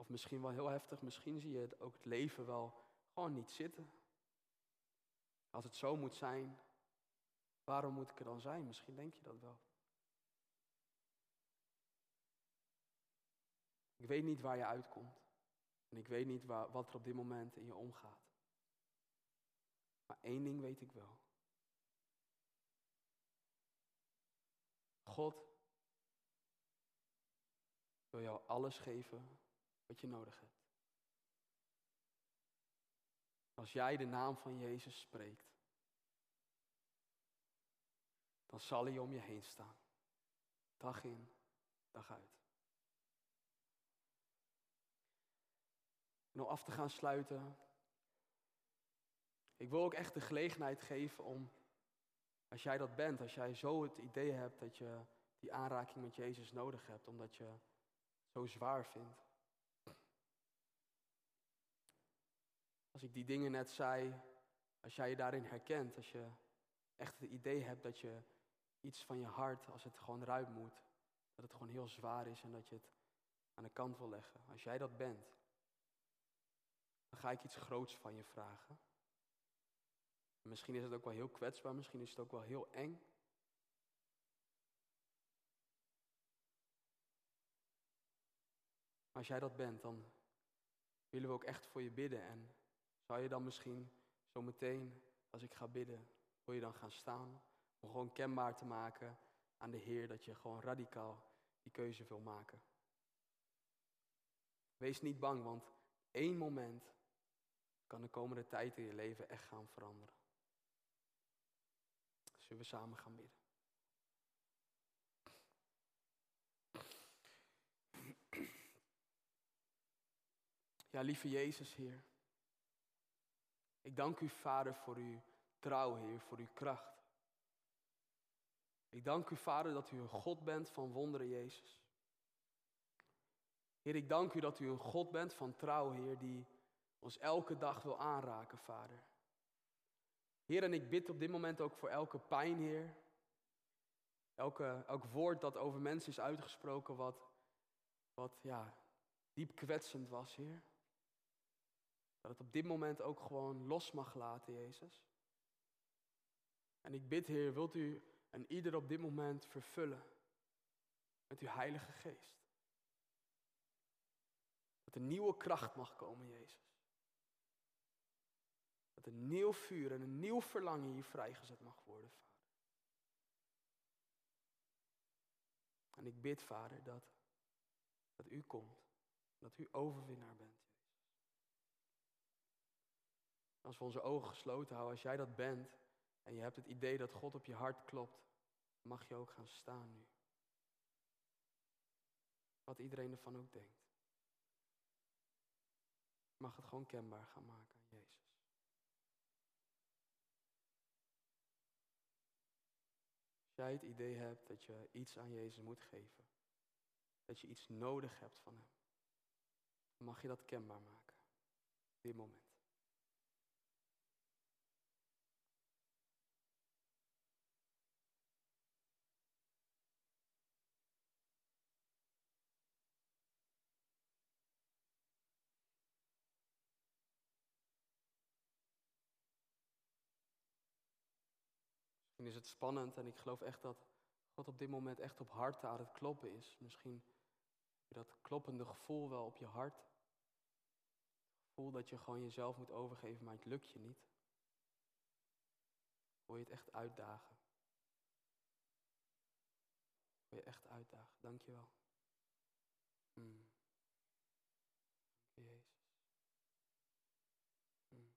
Of misschien wel heel heftig, misschien zie je het ook het leven wel gewoon niet zitten. Als het zo moet zijn, waarom moet ik er dan zijn? Misschien denk je dat wel. Ik weet niet waar je uitkomt. En ik weet niet waar, wat er op dit moment in je omgaat. Maar één ding weet ik wel. God wil jou alles geven wat je nodig hebt. Als jij de naam van Jezus spreekt, dan zal hij om je heen staan. Dag in, dag uit. En om af te gaan sluiten, ik wil ook echt de gelegenheid geven om, als jij dat bent, als jij zo het idee hebt dat je die aanraking met Jezus nodig hebt, omdat je het zo zwaar vindt. Als ik die dingen net zei, als jij je daarin herkent, als je echt het idee hebt dat je iets van je hart, als het gewoon eruit moet, dat het gewoon heel zwaar is en dat je het aan de kant wil leggen. Als jij dat bent, dan ga ik iets groots van je vragen. En misschien is het ook wel heel kwetsbaar, misschien is het ook wel heel eng. Maar als jij dat bent, dan willen we ook echt voor je bidden. En zou je dan misschien zo meteen, als ik ga bidden, wil je dan gaan staan? Om gewoon kenbaar te maken aan de Heer dat je gewoon radicaal die keuze wil maken. Wees niet bang, want één moment kan de komende tijd in je leven echt gaan veranderen. Zullen we samen gaan bidden? Ja, lieve Jezus, Heer. Ik dank u, Vader, voor uw trouw, Heer, voor uw kracht. Ik dank u, Vader, dat u een God bent van wonderen, Jezus. Heer, ik dank u dat u een God bent van trouw, Heer, die ons elke dag wil aanraken, Vader. Heer, en ik bid op dit moment ook voor elke pijn, Heer. Elke, elk woord dat over mensen is uitgesproken wat, wat ja, diep kwetsend was, Heer. Dat het op dit moment ook gewoon los mag laten, Jezus. En ik bid, Heer, wilt u en ieder op dit moment vervullen met uw Heilige Geest. Dat er nieuwe kracht mag komen, Jezus. Dat een nieuw vuur en een nieuw verlangen hier vrijgezet mag worden, Vader. En ik bid, Vader, dat, dat u komt. Dat u overwinnaar bent, Jezus. Als we onze ogen gesloten houden, als jij dat bent en je hebt het idee dat God op je hart klopt, mag je ook gaan staan nu. Wat iedereen ervan ook denkt. Je mag het gewoon kenbaar gaan maken aan Jezus. Als jij het idee hebt dat je iets aan Jezus moet geven, dat je iets nodig hebt van hem, dan mag je dat kenbaar maken. Op dit moment. Misschien is het spannend en ik geloof echt dat God op dit moment echt op harten aan het kloppen is. Misschien heb je dat kloppende gevoel wel op je hart. Het gevoel dat je gewoon jezelf moet overgeven, maar het lukt je niet. Wil je het echt uitdagen? Wil je echt uitdagen? Dank je wel. Hmm. Dank je, Jezus. Hmm.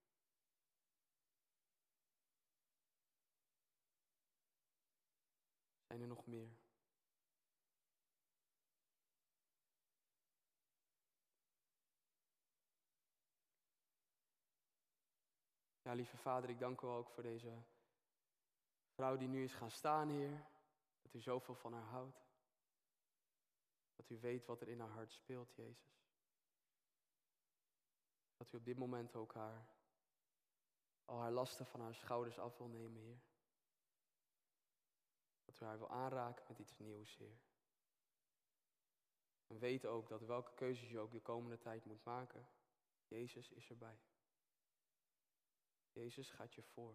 Zijn er nog meer? Ja, lieve Vader, ik dank u ook voor deze vrouw die nu is gaan staan, Heer. Dat u zoveel van haar houdt. Dat u weet wat er in haar hart speelt, Jezus. Dat u op dit moment ook haar, al haar lasten van haar schouders af wil nemen, Heer. Dat u haar wil aanraken met iets nieuws, Heer. En weet ook dat welke keuzes je ook de komende tijd moet maken, Jezus is erbij. Jezus gaat je voor.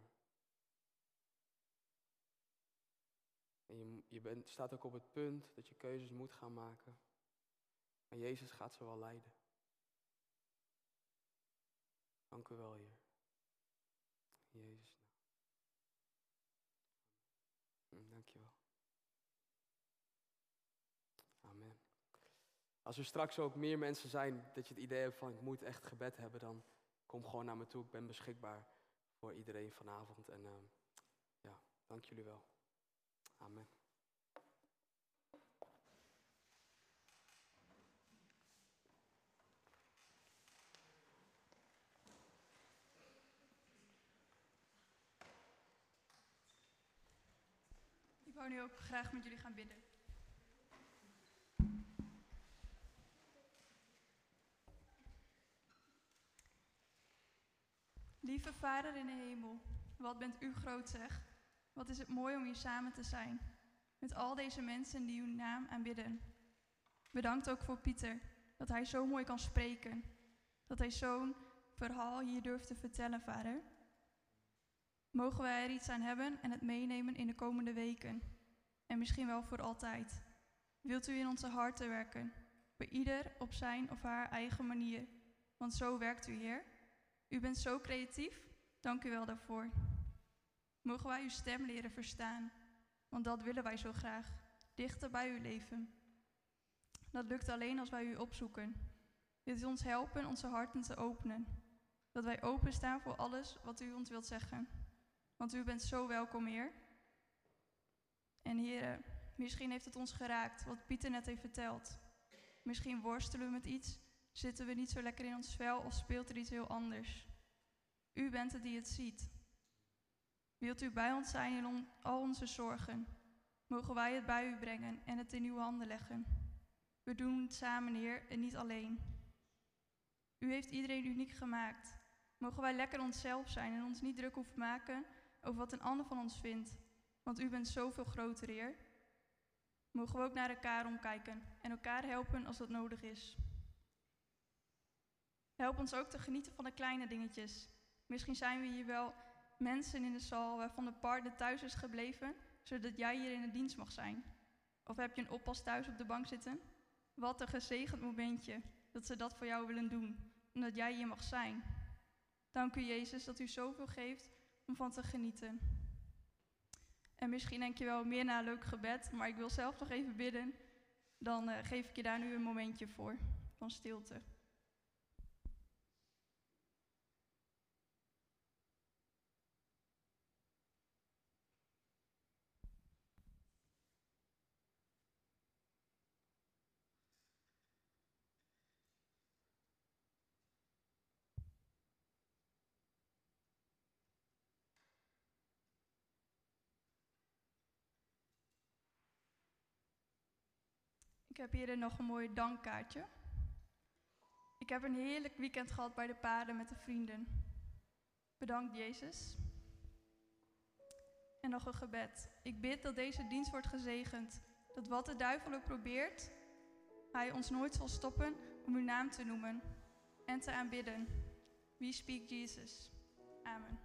En je, je bent, staat ook op het punt dat je keuzes moet gaan maken. En Jezus gaat ze wel leiden. Dank u wel, Heer. In Jezus' naam. Dank je wel. Amen. Als er straks ook meer mensen zijn dat je het idee hebt van ik moet echt gebed hebben, dan kom gewoon naar me toe. Ik ben beschikbaar voor iedereen vanavond. En uh, ja, dank jullie wel. Amen. Ik wou nu ook graag met jullie gaan bidden. Lieve Vader in de hemel, wat bent u groot zeg. Wat is het mooi om hier samen te zijn. Met al deze mensen die uw naam aanbidden. Bedankt ook voor Pieter, dat hij zo mooi kan spreken. Dat hij zo'n verhaal hier durft te vertellen, Vader. Mogen wij er iets aan hebben en het meenemen in de komende weken. En misschien wel voor altijd. Wilt u in onze harten werken. Bij ieder op zijn of haar eigen manier. Want zo werkt u, Heer. U bent zo creatief, dank u wel daarvoor. Mogen wij uw stem leren verstaan, want dat willen wij zo graag, dichter bij u leven. Dat lukt alleen als wij u opzoeken. Wilt u ons helpen onze harten te openen, dat wij openstaan voor alles wat u ons wilt zeggen. Want u bent zo welkom, Heer. En Heer, misschien heeft het ons geraakt, wat Pieter net heeft verteld. Misschien worstelen we met iets. Zitten we niet zo lekker in ons vel of speelt er iets heel anders? U bent het die het ziet. Wilt u bij ons zijn in on- al onze zorgen? Mogen wij het bij u brengen en het in uw handen leggen? We doen het samen, Heer, en niet alleen. U heeft iedereen uniek gemaakt. Mogen wij lekker onszelf zijn en ons niet druk hoeven maken over wat een ander van ons vindt. Want u bent zoveel groter, Heer. Mogen we ook naar elkaar omkijken en elkaar helpen als dat nodig is. Help ons ook te genieten van de kleine dingetjes. Misschien zijn we hier wel mensen in de zaal waarvan de partner thuis is gebleven, zodat jij hier in de dienst mag zijn. Of heb je een oppas thuis op de bank zitten? Wat een gezegend momentje dat ze dat voor jou willen doen, omdat jij hier mag zijn. Dank u, Jezus, dat u zoveel geeft om van te genieten. En misschien denk je wel meer naar een leuk gebed, maar ik wil zelf nog even bidden. Dan uh, geef ik je daar nu een momentje voor, van stilte. Ik heb hier nog een mooi dankkaartje. Ik heb een heerlijk weekend gehad bij de paarden met de vrienden. Bedankt, Jezus. En nog een gebed. Ik bid dat deze dienst wordt gezegend. Dat wat de duivel ook probeert, hij ons nooit zal stoppen om uw naam te noemen en te aanbidden. We speak Jesus. Amen.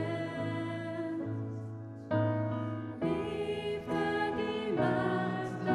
Liefde die maakt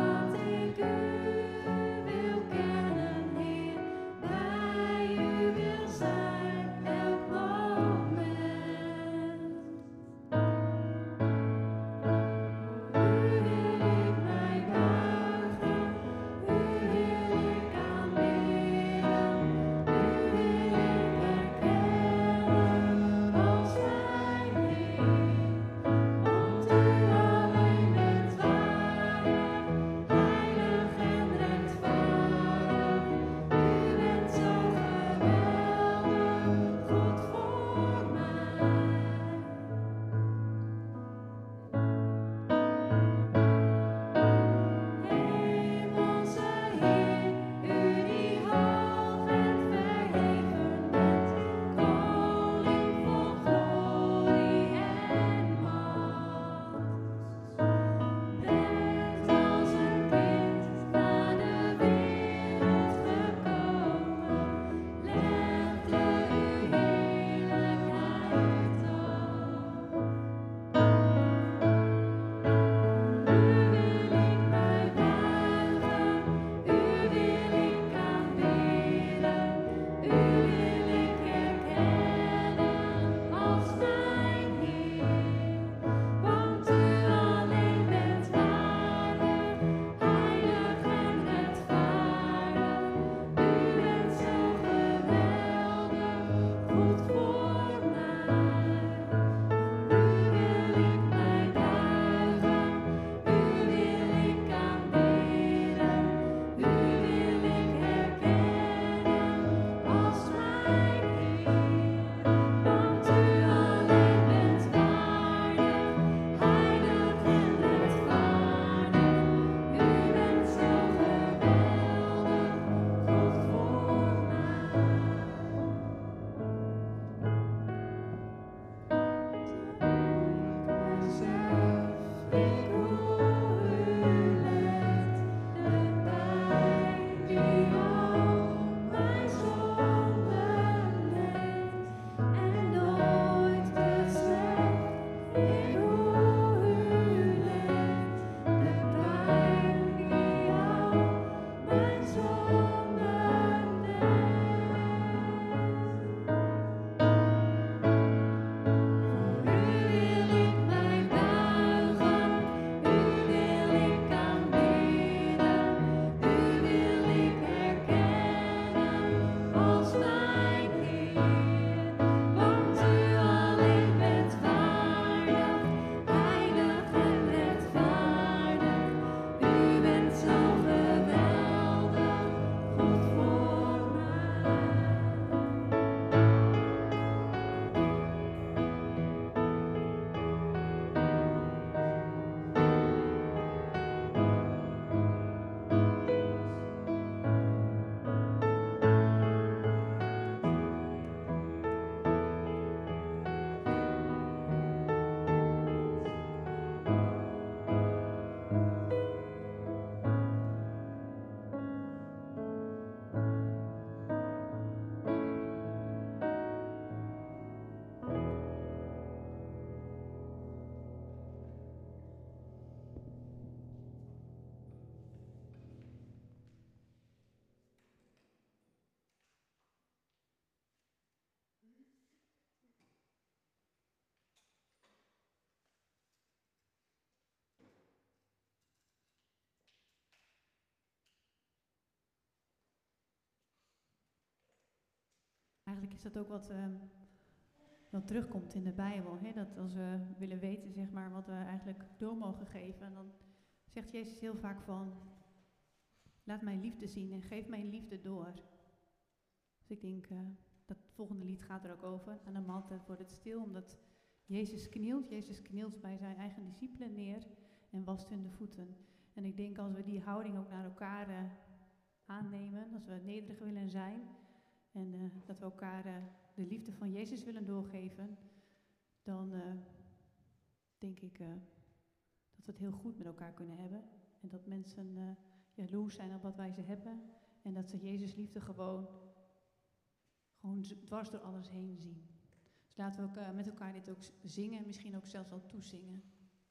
is dat ook wat, uh, wat terugkomt in de Bijbel. Hè? Dat als we willen weten, zeg maar, wat we eigenlijk door mogen geven, dan zegt Jezus heel vaak van, laat mijn liefde zien en geef mijn liefde door. Dus ik denk, uh, dat volgende lied gaat er ook over. Aan de maaltijd wordt het stil, omdat Jezus knielt. Jezus knielt bij zijn eigen discipelen neer en wast hun de voeten. En ik denk, als we die houding ook naar elkaar uh, aannemen, als we nederig willen zijn en uh, dat we elkaar uh, de liefde van Jezus willen doorgeven, dan uh, denk ik uh, dat we het heel goed met elkaar kunnen hebben. En dat mensen uh, jaloers zijn op wat wij ze hebben. En dat ze Jezus liefde gewoon, gewoon dwars door alles heen zien. Dus laten we ook, uh, met elkaar dit ook zingen, misschien ook zelfs al toezingen.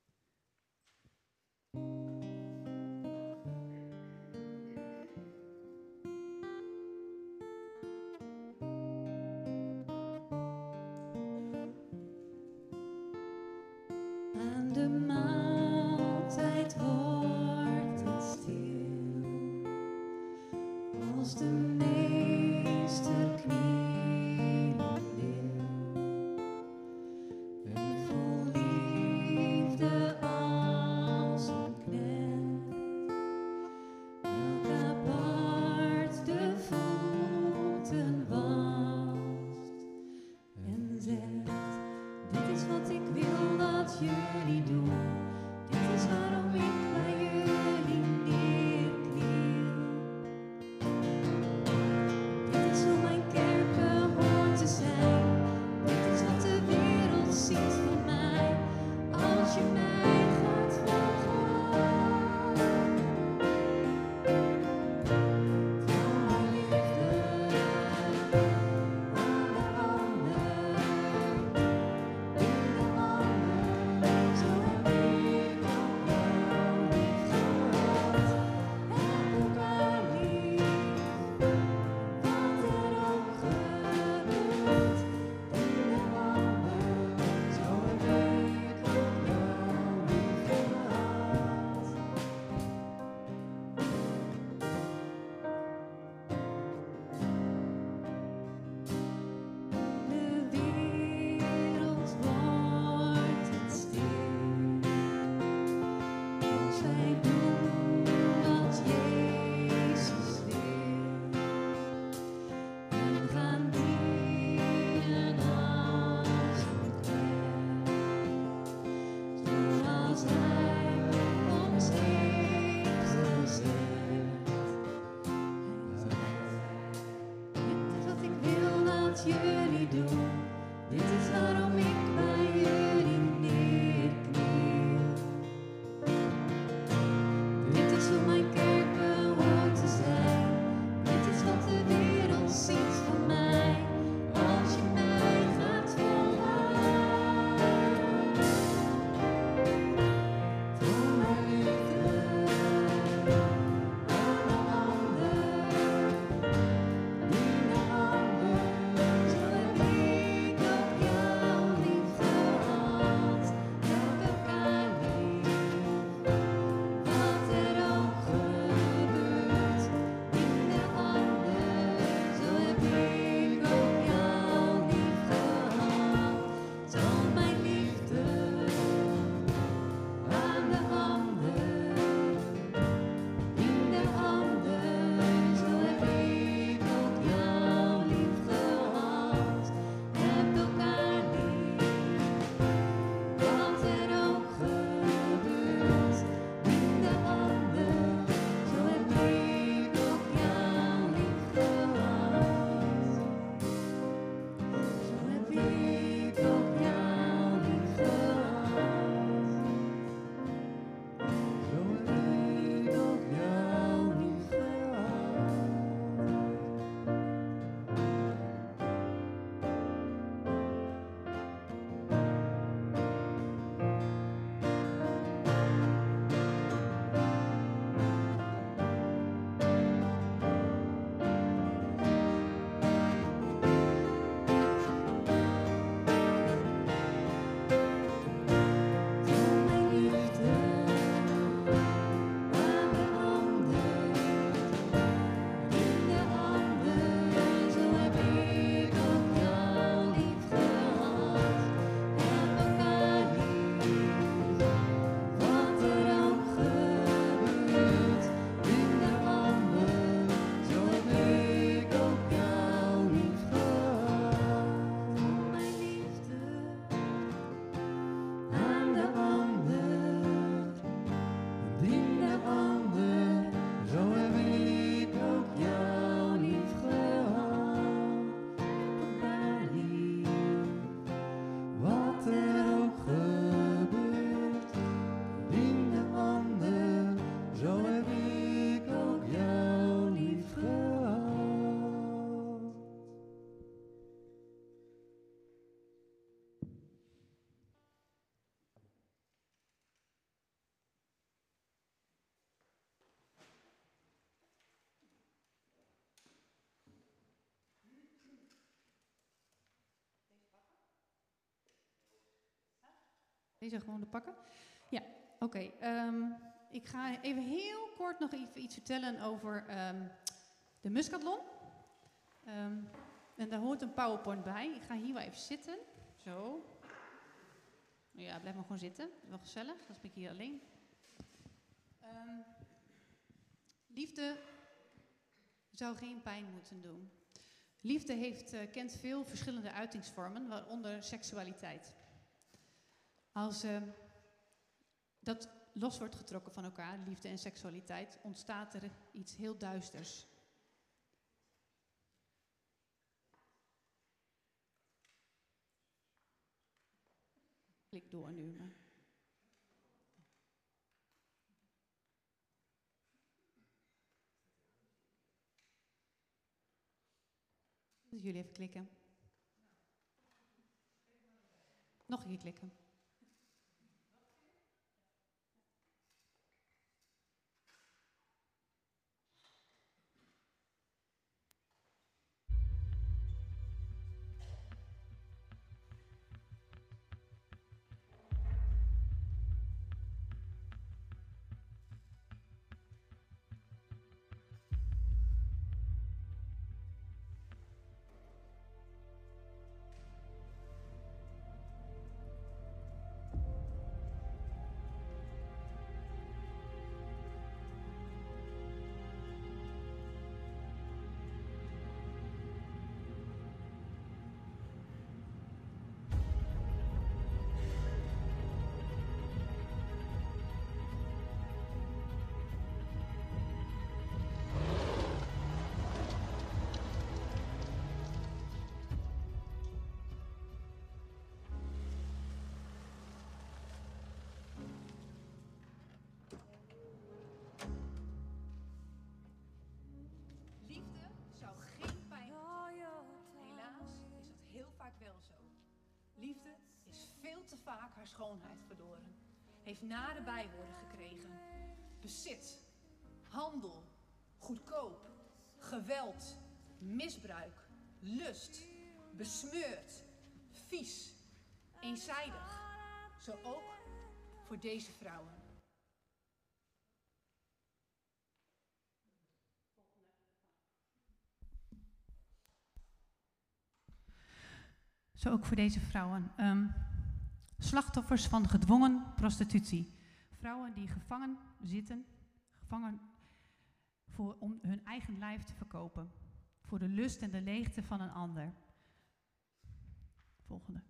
Aan de maaltijd wordt het stil, als de meester knielen wil, en vol liefde als een knecht, welke apart de voeten wast, en zegt, dit is wat ik wil dat jullie doen, dit is waarom ik bij jullie neerkniel. Dit is hoe mijn kerk behoort te zijn, dit is wat de wereld ziet van mij, als je mij gaat volgen. Van mijn liefde aan de ander, in de ander, zo heb ik ook jou lief gehad. Heb elkaar lief, wat er ook gebeurt. In de ander, zo heb ik ook jou lief gehad. De wereld wordt het stil, als wij doen wat Jezus wil, en gaan dienen als een knecht, zoals Hij ons heeft gezegd. Dit is wat ik wil dat jullie doen, dit is waarom ik bij jullie neerkniel. Dit is hoe mijn kerk behoort te zijn, dit is wat de wereld ziet van mij, als je mij gaat volgen. Van mijn liefde aan de ander, in de ander, zo heb ik ook jou lief gehad. Deze gewoon te pakken? Ja, oké. Okay, um, ik ga even heel kort nog even iets vertellen over um, de Muscatlon. Um, en daar hoort een PowerPoint bij. Ik ga hier wel even zitten. Zo. Ja, blijf maar gewoon zitten. Wel gezellig, dan ben ik hier alleen. Um, liefde zou geen pijn moeten doen. Liefde heeft, uh, kent veel verschillende uitingsvormen, waaronder seksualiteit. Als uh, dat los wordt getrokken van elkaar, liefde en seksualiteit, ontstaat er iets heel duisters. Klik door nu. Maar. Dus jullie even klikken. Nog een keer klikken. Liefde is veel te vaak haar schoonheid verloren. Heeft nare bijwoorden gekregen. Bezit, handel, goedkoop, geweld, misbruik, lust, besmeurd, vies, eenzijdig. Zo ook voor deze vrouwen. Zo ook voor deze vrouwen. Um, slachtoffers van gedwongen prostitutie. Vrouwen die gevangen zitten, gevangen voor, om hun eigen lijf te verkopen. Voor de lust en de leegte van een ander. Volgende.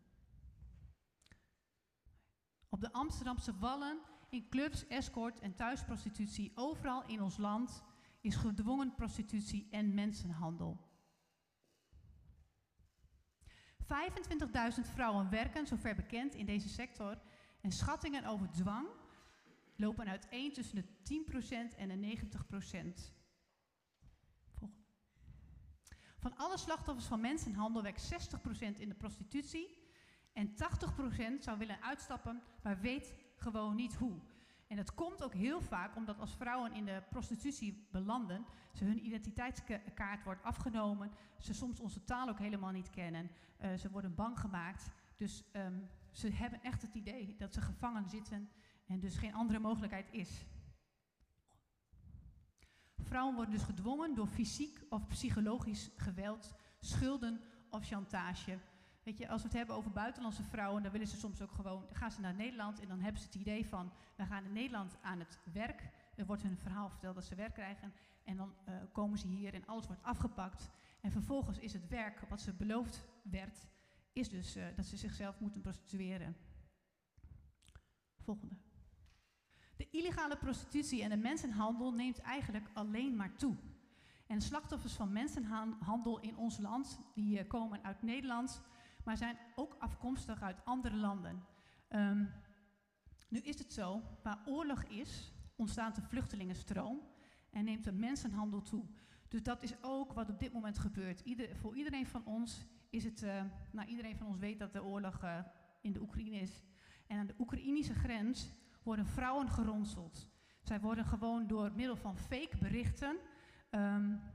Op de Amsterdamse Wallen, in clubs, escort en thuisprostitutie, overal in ons land is gedwongen prostitutie en mensenhandel. vijfentwintigduizend vrouwen werken, zover bekend, in deze sector. En schattingen over dwang lopen uiteen tussen de tien procent en de negentig procent. Volgende. Van alle slachtoffers van mensenhandel werkt zestig procent in de prostitutie. En tachtig procent zou willen uitstappen, maar weet gewoon niet hoe. En dat komt ook heel vaak omdat als vrouwen in de prostitutie belanden, ze hun identiteitskaart wordt afgenomen, ze soms onze taal ook helemaal niet kennen, uh, ze worden bang gemaakt. Dus um, ze hebben echt het idee dat ze gevangen zitten en dus geen andere mogelijkheid is. Vrouwen worden dus gedwongen door fysiek of psychologisch geweld, schulden of chantage. Weet je, als we het hebben over buitenlandse vrouwen, dan willen ze soms ook gewoon, dan gaan ze naar Nederland en dan hebben ze het idee van, we gaan in Nederland aan het werk. Er wordt hun verhaal verteld dat ze werk krijgen en dan uh, komen ze hier en alles wordt afgepakt. En vervolgens is het werk wat ze beloofd werd, is dus uh, dat ze zichzelf moeten prostitueren. Volgende. De illegale prostitutie en de mensenhandel neemt eigenlijk alleen maar toe. En slachtoffers van mensenhandel in ons land, die uh, komen uit Nederland, maar zijn ook afkomstig uit andere landen. Um, nu is het zo, waar oorlog is, ontstaat een vluchtelingenstroom en neemt de mensenhandel toe. Dus dat is ook wat op dit moment gebeurt. Ieder, voor iedereen van ons is het, uh, nou iedereen van ons weet dat de oorlog uh, in de Oekraïne is. En aan de Oekraïnische grens worden vrouwen geronseld. Zij worden gewoon door middel van fake berichten um,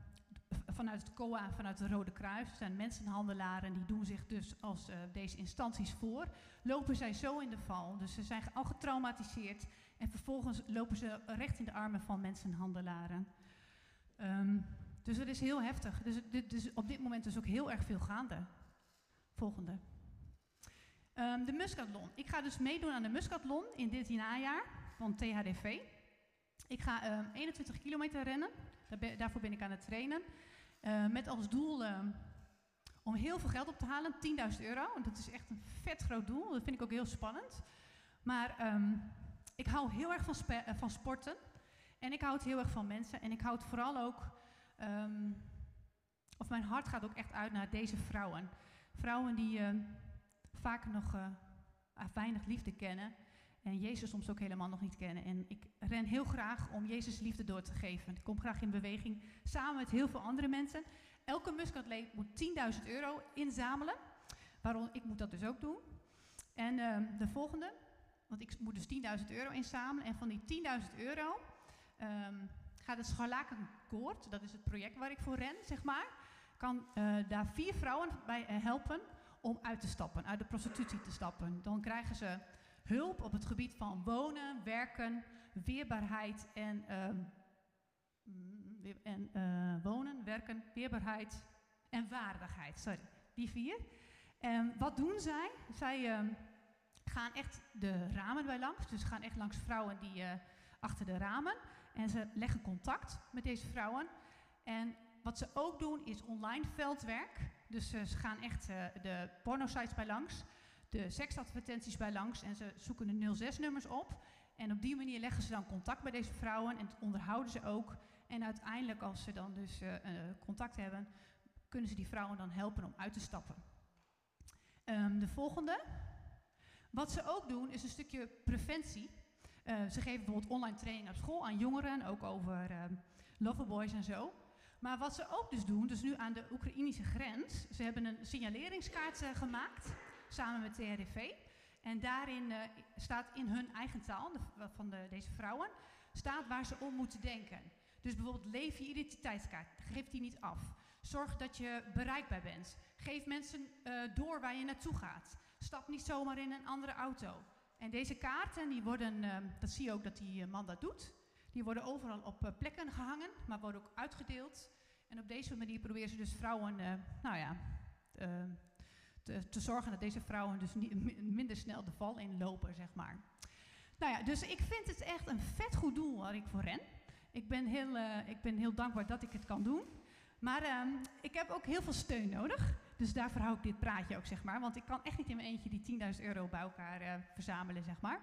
v- vanuit het C O A, vanuit het Rode Kruis, er zijn mensenhandelaren die doen zich dus als uh, deze instanties voor, lopen zij zo in de val. Dus ze zijn al getraumatiseerd en vervolgens lopen ze recht in de armen van mensenhandelaren. Um, dus het is heel heftig. Dus, dit, dus op dit moment is ook heel erg veel gaande. Volgende. Um, de Muscatlon. Ik ga dus meedoen aan de Muscatlon in dit najaar van T H D V. Ik ga um, eenentwintig kilometer rennen. Daar ben, daarvoor ben ik aan het trainen. Uh, met als doel um, om heel veel geld op te halen, tienduizend euro. Dat is echt een vet groot doel. Dat vind ik ook heel spannend. Maar um, ik hou heel erg van, spe- uh, van sporten. En ik houd heel erg van mensen. En ik houd vooral ook... Um, of mijn hart gaat ook echt uit naar deze vrouwen. Vrouwen die uh, vaak nog uh, weinig liefde kennen. En Jezus soms ook helemaal nog niet kennen. En ik ren heel graag om Jezus liefde door te geven. Ik kom graag in beweging samen met heel veel andere mensen. Elke Muscatleet moet tienduizend euro inzamelen. Waarom? Ik moet dat dus ook doen. En uh, de volgende, want ik moet dus tienduizend euro inzamelen. En van die tienduizend euro um, gaat het Scharlakenkoord, dat is het project waar ik voor ren, zeg maar, kan uh, daar vier vrouwen bij uh, helpen om uit te stappen, uit de prostitutie te stappen. Dan krijgen ze hulp op het gebied van wonen, werken, weerbaarheid en, uh, en uh, wonen, werken, weerbaarheid en waardigheid. Sorry, die vier. En wat doen zij? Zij uh, gaan echt de ramen bij langs, dus gaan echt langs vrouwen die uh, achter de ramen en ze leggen contact met deze vrouwen. En wat ze ook doen is online veldwerk. Dus uh, ze gaan echt uh, de pornosites bij langs, de seksadvertenties bij langs en ze zoeken de nul zes nummers op. En op die manier leggen ze dan contact bij deze vrouwen en onderhouden ze ook. En uiteindelijk, als ze dan dus uh, uh, contact hebben, kunnen ze die vrouwen dan helpen om uit te stappen. Um, de volgende. Wat ze ook doen is een stukje preventie. Uh, ze geven bijvoorbeeld online training op school aan jongeren, ook over uh, loverboys en zo. Maar wat ze ook dus doen, dus nu aan de Oekraïnische grens, ze hebben een signaleringskaart uh, gemaakt, samen met T R D V. En daarin uh, staat in hun eigen taal, de, van de, deze vrouwen, staat waar ze om moeten denken. Dus bijvoorbeeld leef je identiteitskaart, geef die niet af. Zorg dat je bereikbaar bent. Geef mensen uh, door waar je naartoe gaat. Stap niet zomaar in een andere auto. En deze kaarten, die worden, uh, dat zie je ook dat die uh, man dat doet, die worden overal op uh, plekken gehangen, maar worden ook uitgedeeld. En op deze manier proberen ze dus vrouwen, uh, nou ja, uh, te, te zorgen dat deze vrouwen dus niet, minder snel de val inlopen, zeg maar. Nou ja, dus ik vind het echt een vet goed doel waar ik voor ren. Ik ben heel, uh, ik ben heel dankbaar dat ik het kan doen. Maar uh, ik heb ook heel veel steun nodig. Dus daarvoor hou ik dit praatje ook, zeg maar. Want ik kan echt niet in mijn eentje die tienduizend euro bij elkaar uh, verzamelen, zeg maar.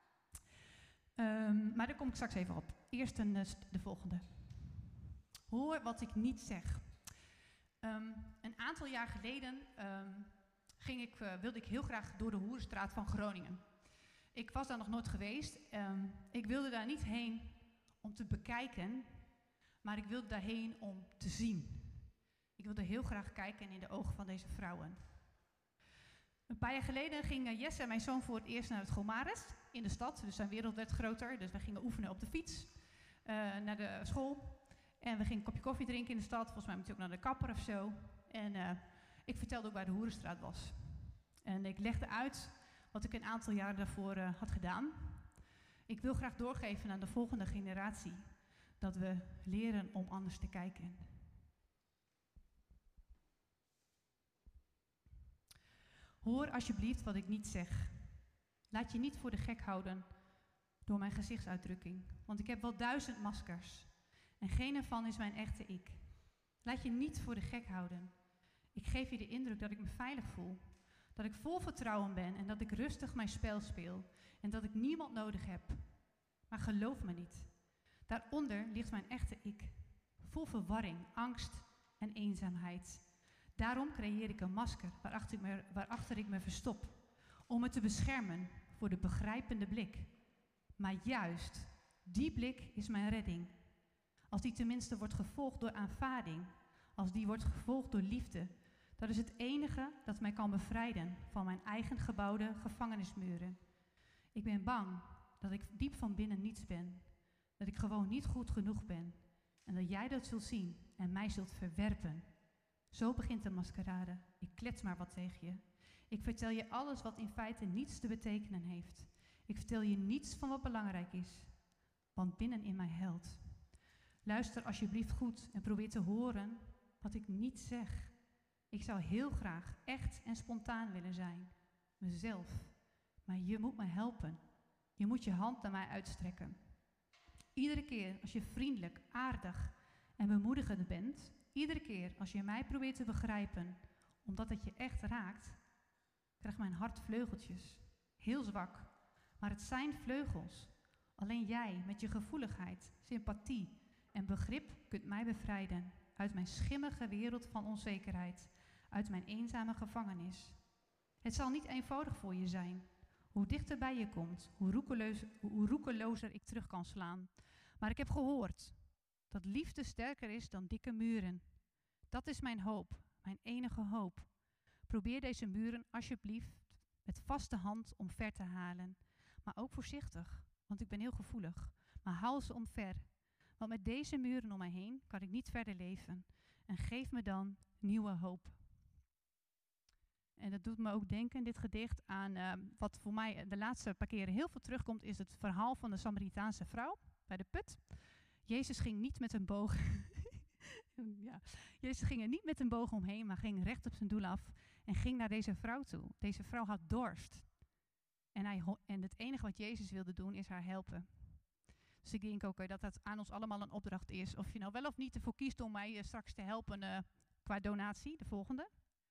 Um, maar daar kom ik straks even op. Eerst een, uh, de volgende. Hoor wat ik niet zeg. Um, een aantal jaar geleden um, ging ik, uh, wilde ik heel graag door de Hoerenstraat van Groningen. Ik was daar nog nooit geweest. Um, ik wilde daar niet heen om te bekijken, maar ik wilde daarheen om te zien. Ik wilde heel graag kijken in de ogen van deze vrouwen. Een paar jaar geleden gingen Jesse en mijn zoon voor het eerst naar het Gomares in de stad. Dus zijn wereld werd groter, dus we gingen oefenen op de fiets uh, naar de school. En we gingen een kopje koffie drinken in de stad. Volgens mij moet je ook naar de kapper of zo. En uh, ik vertelde ook waar de Hoerenstraat was. En ik legde uit wat ik een aantal jaren daarvoor uh, had gedaan. Ik wil graag doorgeven aan de volgende generatie dat we leren om anders te kijken. Hoor alsjeblieft wat ik niet zeg. Laat je niet voor de gek houden door mijn gezichtsuitdrukking, want ik heb wel duizend maskers en geen ervan is mijn echte ik. Laat je niet voor de gek houden. Ik geef je de indruk dat ik me veilig voel, dat ik vol vertrouwen ben en dat ik rustig mijn spel speel en dat ik niemand nodig heb. Maar geloof me niet. Daaronder ligt mijn echte ik, vol verwarring, angst en eenzaamheid. Daarom creëer ik een masker waarachter ik me, waarachter ik me verstop, om me te beschermen voor de begrijpende blik. Maar juist, die blik is mijn redding. Als die tenminste wordt gevolgd door aanvaarding, als die wordt gevolgd door liefde, dat is het enige dat mij kan bevrijden van mijn eigen gebouwde gevangenismuren. Ik ben bang dat ik diep van binnen niets ben, dat ik gewoon niet goed genoeg ben en dat jij dat zult zien en mij zult verwerpen. Zo begint de maskerade. Ik klets maar wat tegen je. Ik vertel je alles wat in feite niets te betekenen heeft. Ik vertel je niets van wat belangrijk is, want binnenin mij huilt. Luister alsjeblieft goed en probeer te horen wat ik niet zeg. Ik zou heel graag echt en spontaan willen zijn, mezelf. Maar je moet me helpen. Je moet je hand naar mij uitstrekken. Iedere keer als je vriendelijk, aardig en bemoedigend bent, iedere keer als je mij probeert te begrijpen, omdat het je echt raakt, krijgt mijn hart vleugeltjes. Heel zwak, maar het zijn vleugels. Alleen jij met je gevoeligheid, sympathie en begrip kunt mij bevrijden uit mijn schimmige wereld van onzekerheid, uit mijn eenzame gevangenis. Het zal niet eenvoudig voor je zijn. Hoe dichter bij je komt, hoe, roekeloos, hoe roekelozer ik terug kan slaan. Maar ik heb gehoord dat liefde sterker is dan dikke muren. Dat is mijn hoop, mijn enige hoop. Probeer deze muren alsjeblieft met vaste hand omver te halen. Maar ook voorzichtig, want ik ben heel gevoelig. Maar haal ze omver. Want met deze muren om mij heen kan ik niet verder leven. En geef me dan nieuwe hoop. En dat doet me ook denken in dit gedicht aan uh, wat voor mij de laatste paar keren heel veel terugkomt, is het verhaal van de Samaritaanse vrouw bij de put. Jezus ging niet met een boog. ja. Jezus ging er niet met een boog omheen, maar ging recht op zijn doel af en ging naar deze vrouw toe. Deze vrouw had dorst. En, hij, en het enige wat Jezus wilde doen is haar helpen. Dus ik denk ook uh, dat dat aan ons allemaal een opdracht is. Of je nou wel of niet ervoor kiest om mij uh, straks te helpen uh, qua donatie, de volgende.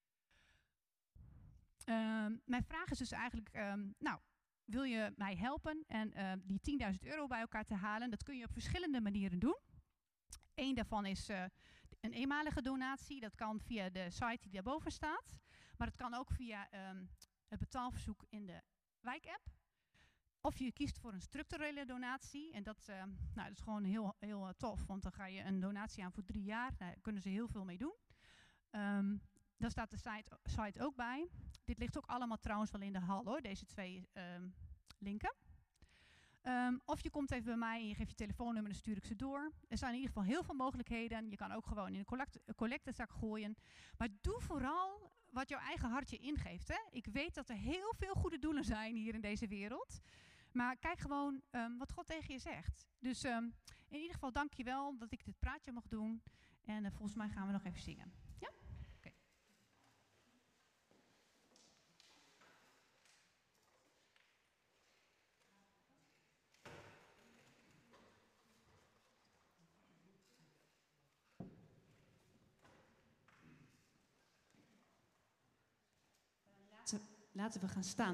Um, mijn vraag is dus eigenlijk, um, nou, wil je mij helpen en uh, die tienduizend euro bij elkaar te halen? Dat kun je op verschillende manieren doen. Eén daarvan is uh, een eenmalige donatie. Dat kan via de site die daarboven staat. Maar het kan ook via um, het betaalverzoek in de wijkapp. Of je kiest voor een structurele donatie. En dat, uh, nou, dat is gewoon heel, heel uh, tof, want dan ga je een donatie aan voor drie jaar. Daar kunnen ze heel veel mee doen. Um, daar staat de site, site ook bij. Dit ligt ook allemaal trouwens wel in de hal hoor, deze twee um, linken. Um, of je komt even bij mij en je geeft je telefoonnummer en dan stuur ik ze door. Er zijn in ieder geval heel veel mogelijkheden. Je kan ook gewoon in een collect- collectezak gooien. Maar doe vooral wat jouw eigen hartje ingeeft. Hè? Ik weet dat er heel veel goede doelen zijn hier in deze wereld. Maar kijk gewoon um, wat God tegen je zegt. Dus um, in ieder geval dank je wel dat ik dit praatje mag doen. En uh, volgens mij gaan we nog even zingen. Ja? Oké. Laten, laten we gaan staan.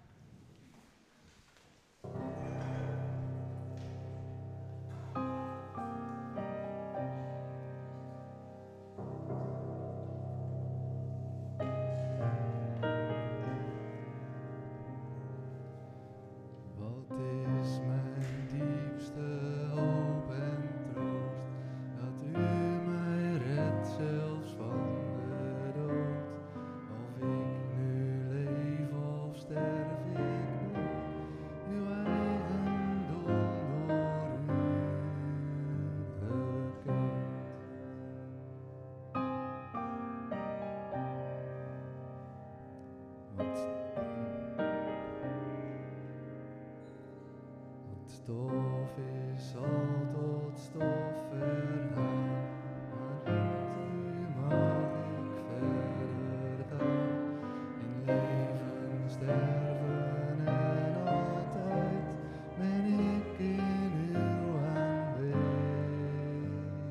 Stof is al tot stof vergaan, maar met u mag ik verder gaan. In leven, sterven en altijd ben ik in uw aanwezigheid.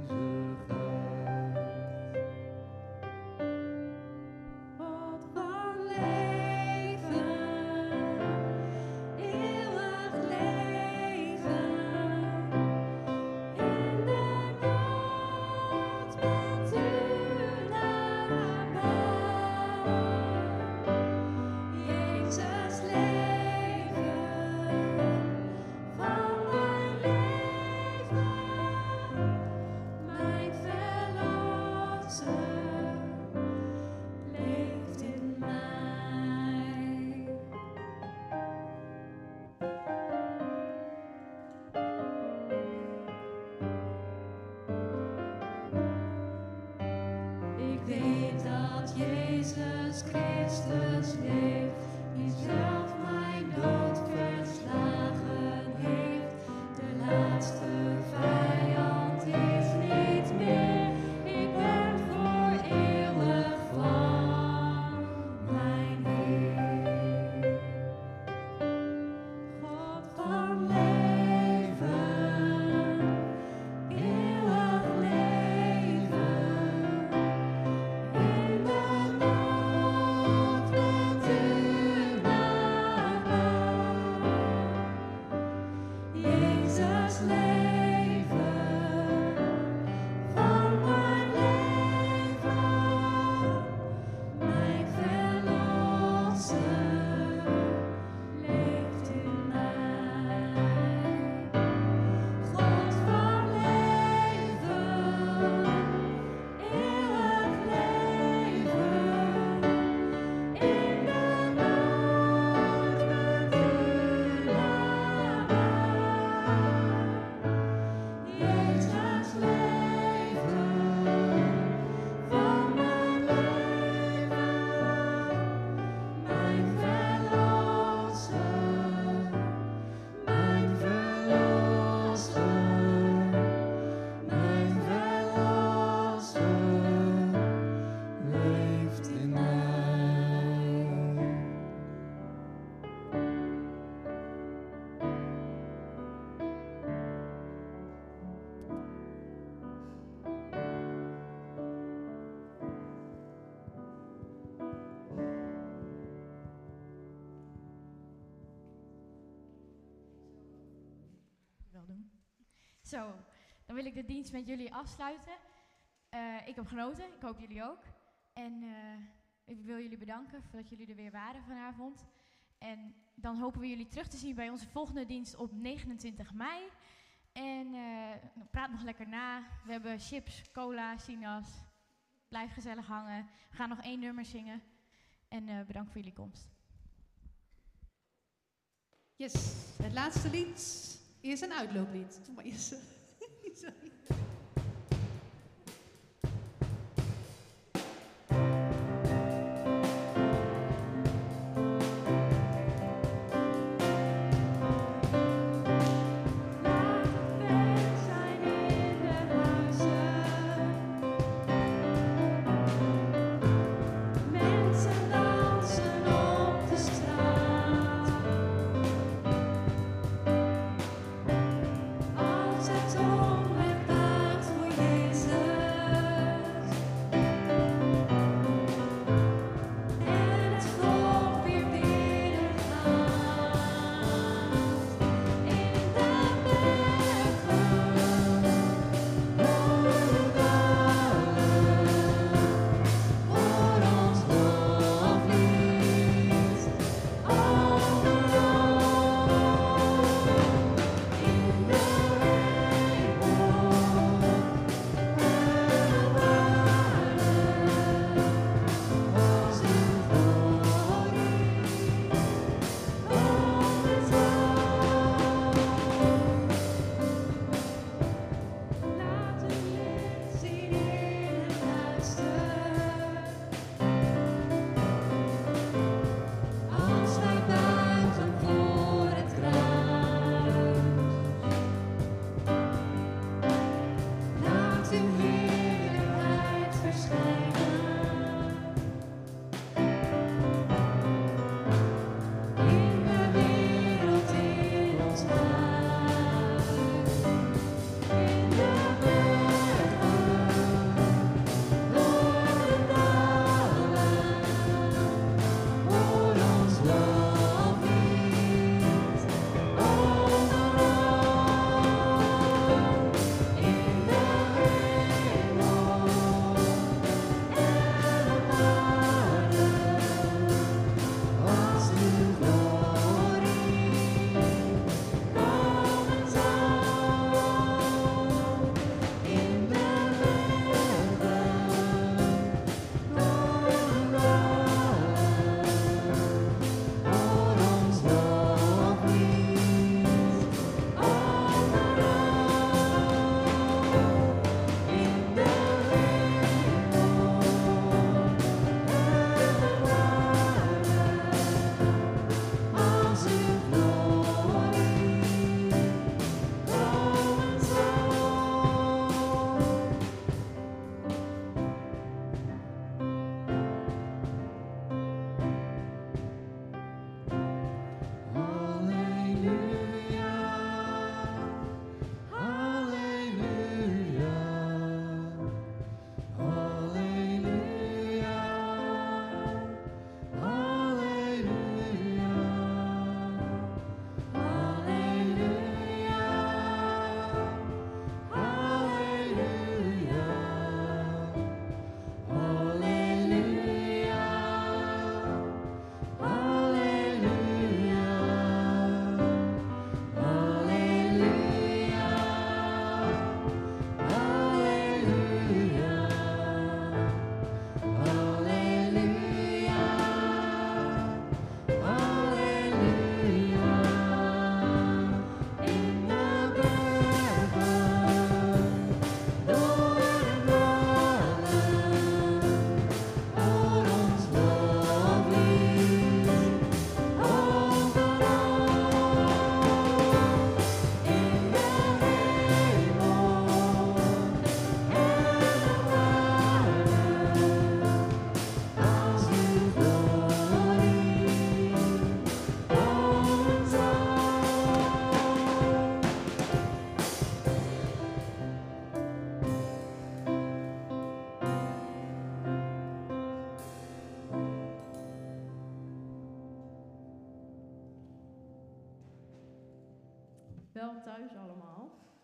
Wat van leven, eeuwig leven, in de nacht. Jezus Christus leeft, die zelf mijn dood verslagen heeft. De laatste vijand is niet meer, ik ben voor eeuwig van mijn Heer. God van leven, eeuwig leven, in de nacht bent u nabij. Jezus leven, van mijn leven, mijn verlosser leeft in mij. God van leven, eeuwig leven, in de nacht bent u nabij. Jezus leven, van mijn leven, mijn verlosser, mijn verlosser, mijn verlosser leeft in mij. Wel doen. Zo, dan wil ik de dienst met jullie afsluiten. Eh, ik heb genoten, ik hoop jullie ook. En eh, ik wil jullie bedanken voor dat jullie er weer waren vanavond. En dan hopen we jullie terug te zien bij onze volgende dienst op negenentwintig mei. En eh, praat nog lekker na. We hebben chips, cola, sinaas. Blijf gezellig hangen. We gaan nog één nummer zingen. En eh, bedankt voor jullie komst. Yes, het laatste lied is een uitlooplied. Doe maar eens. Sorry. Laat het feest zijn in de huizen. Mensen dansen op de straat. Als het onrecht wel thuis allemaal.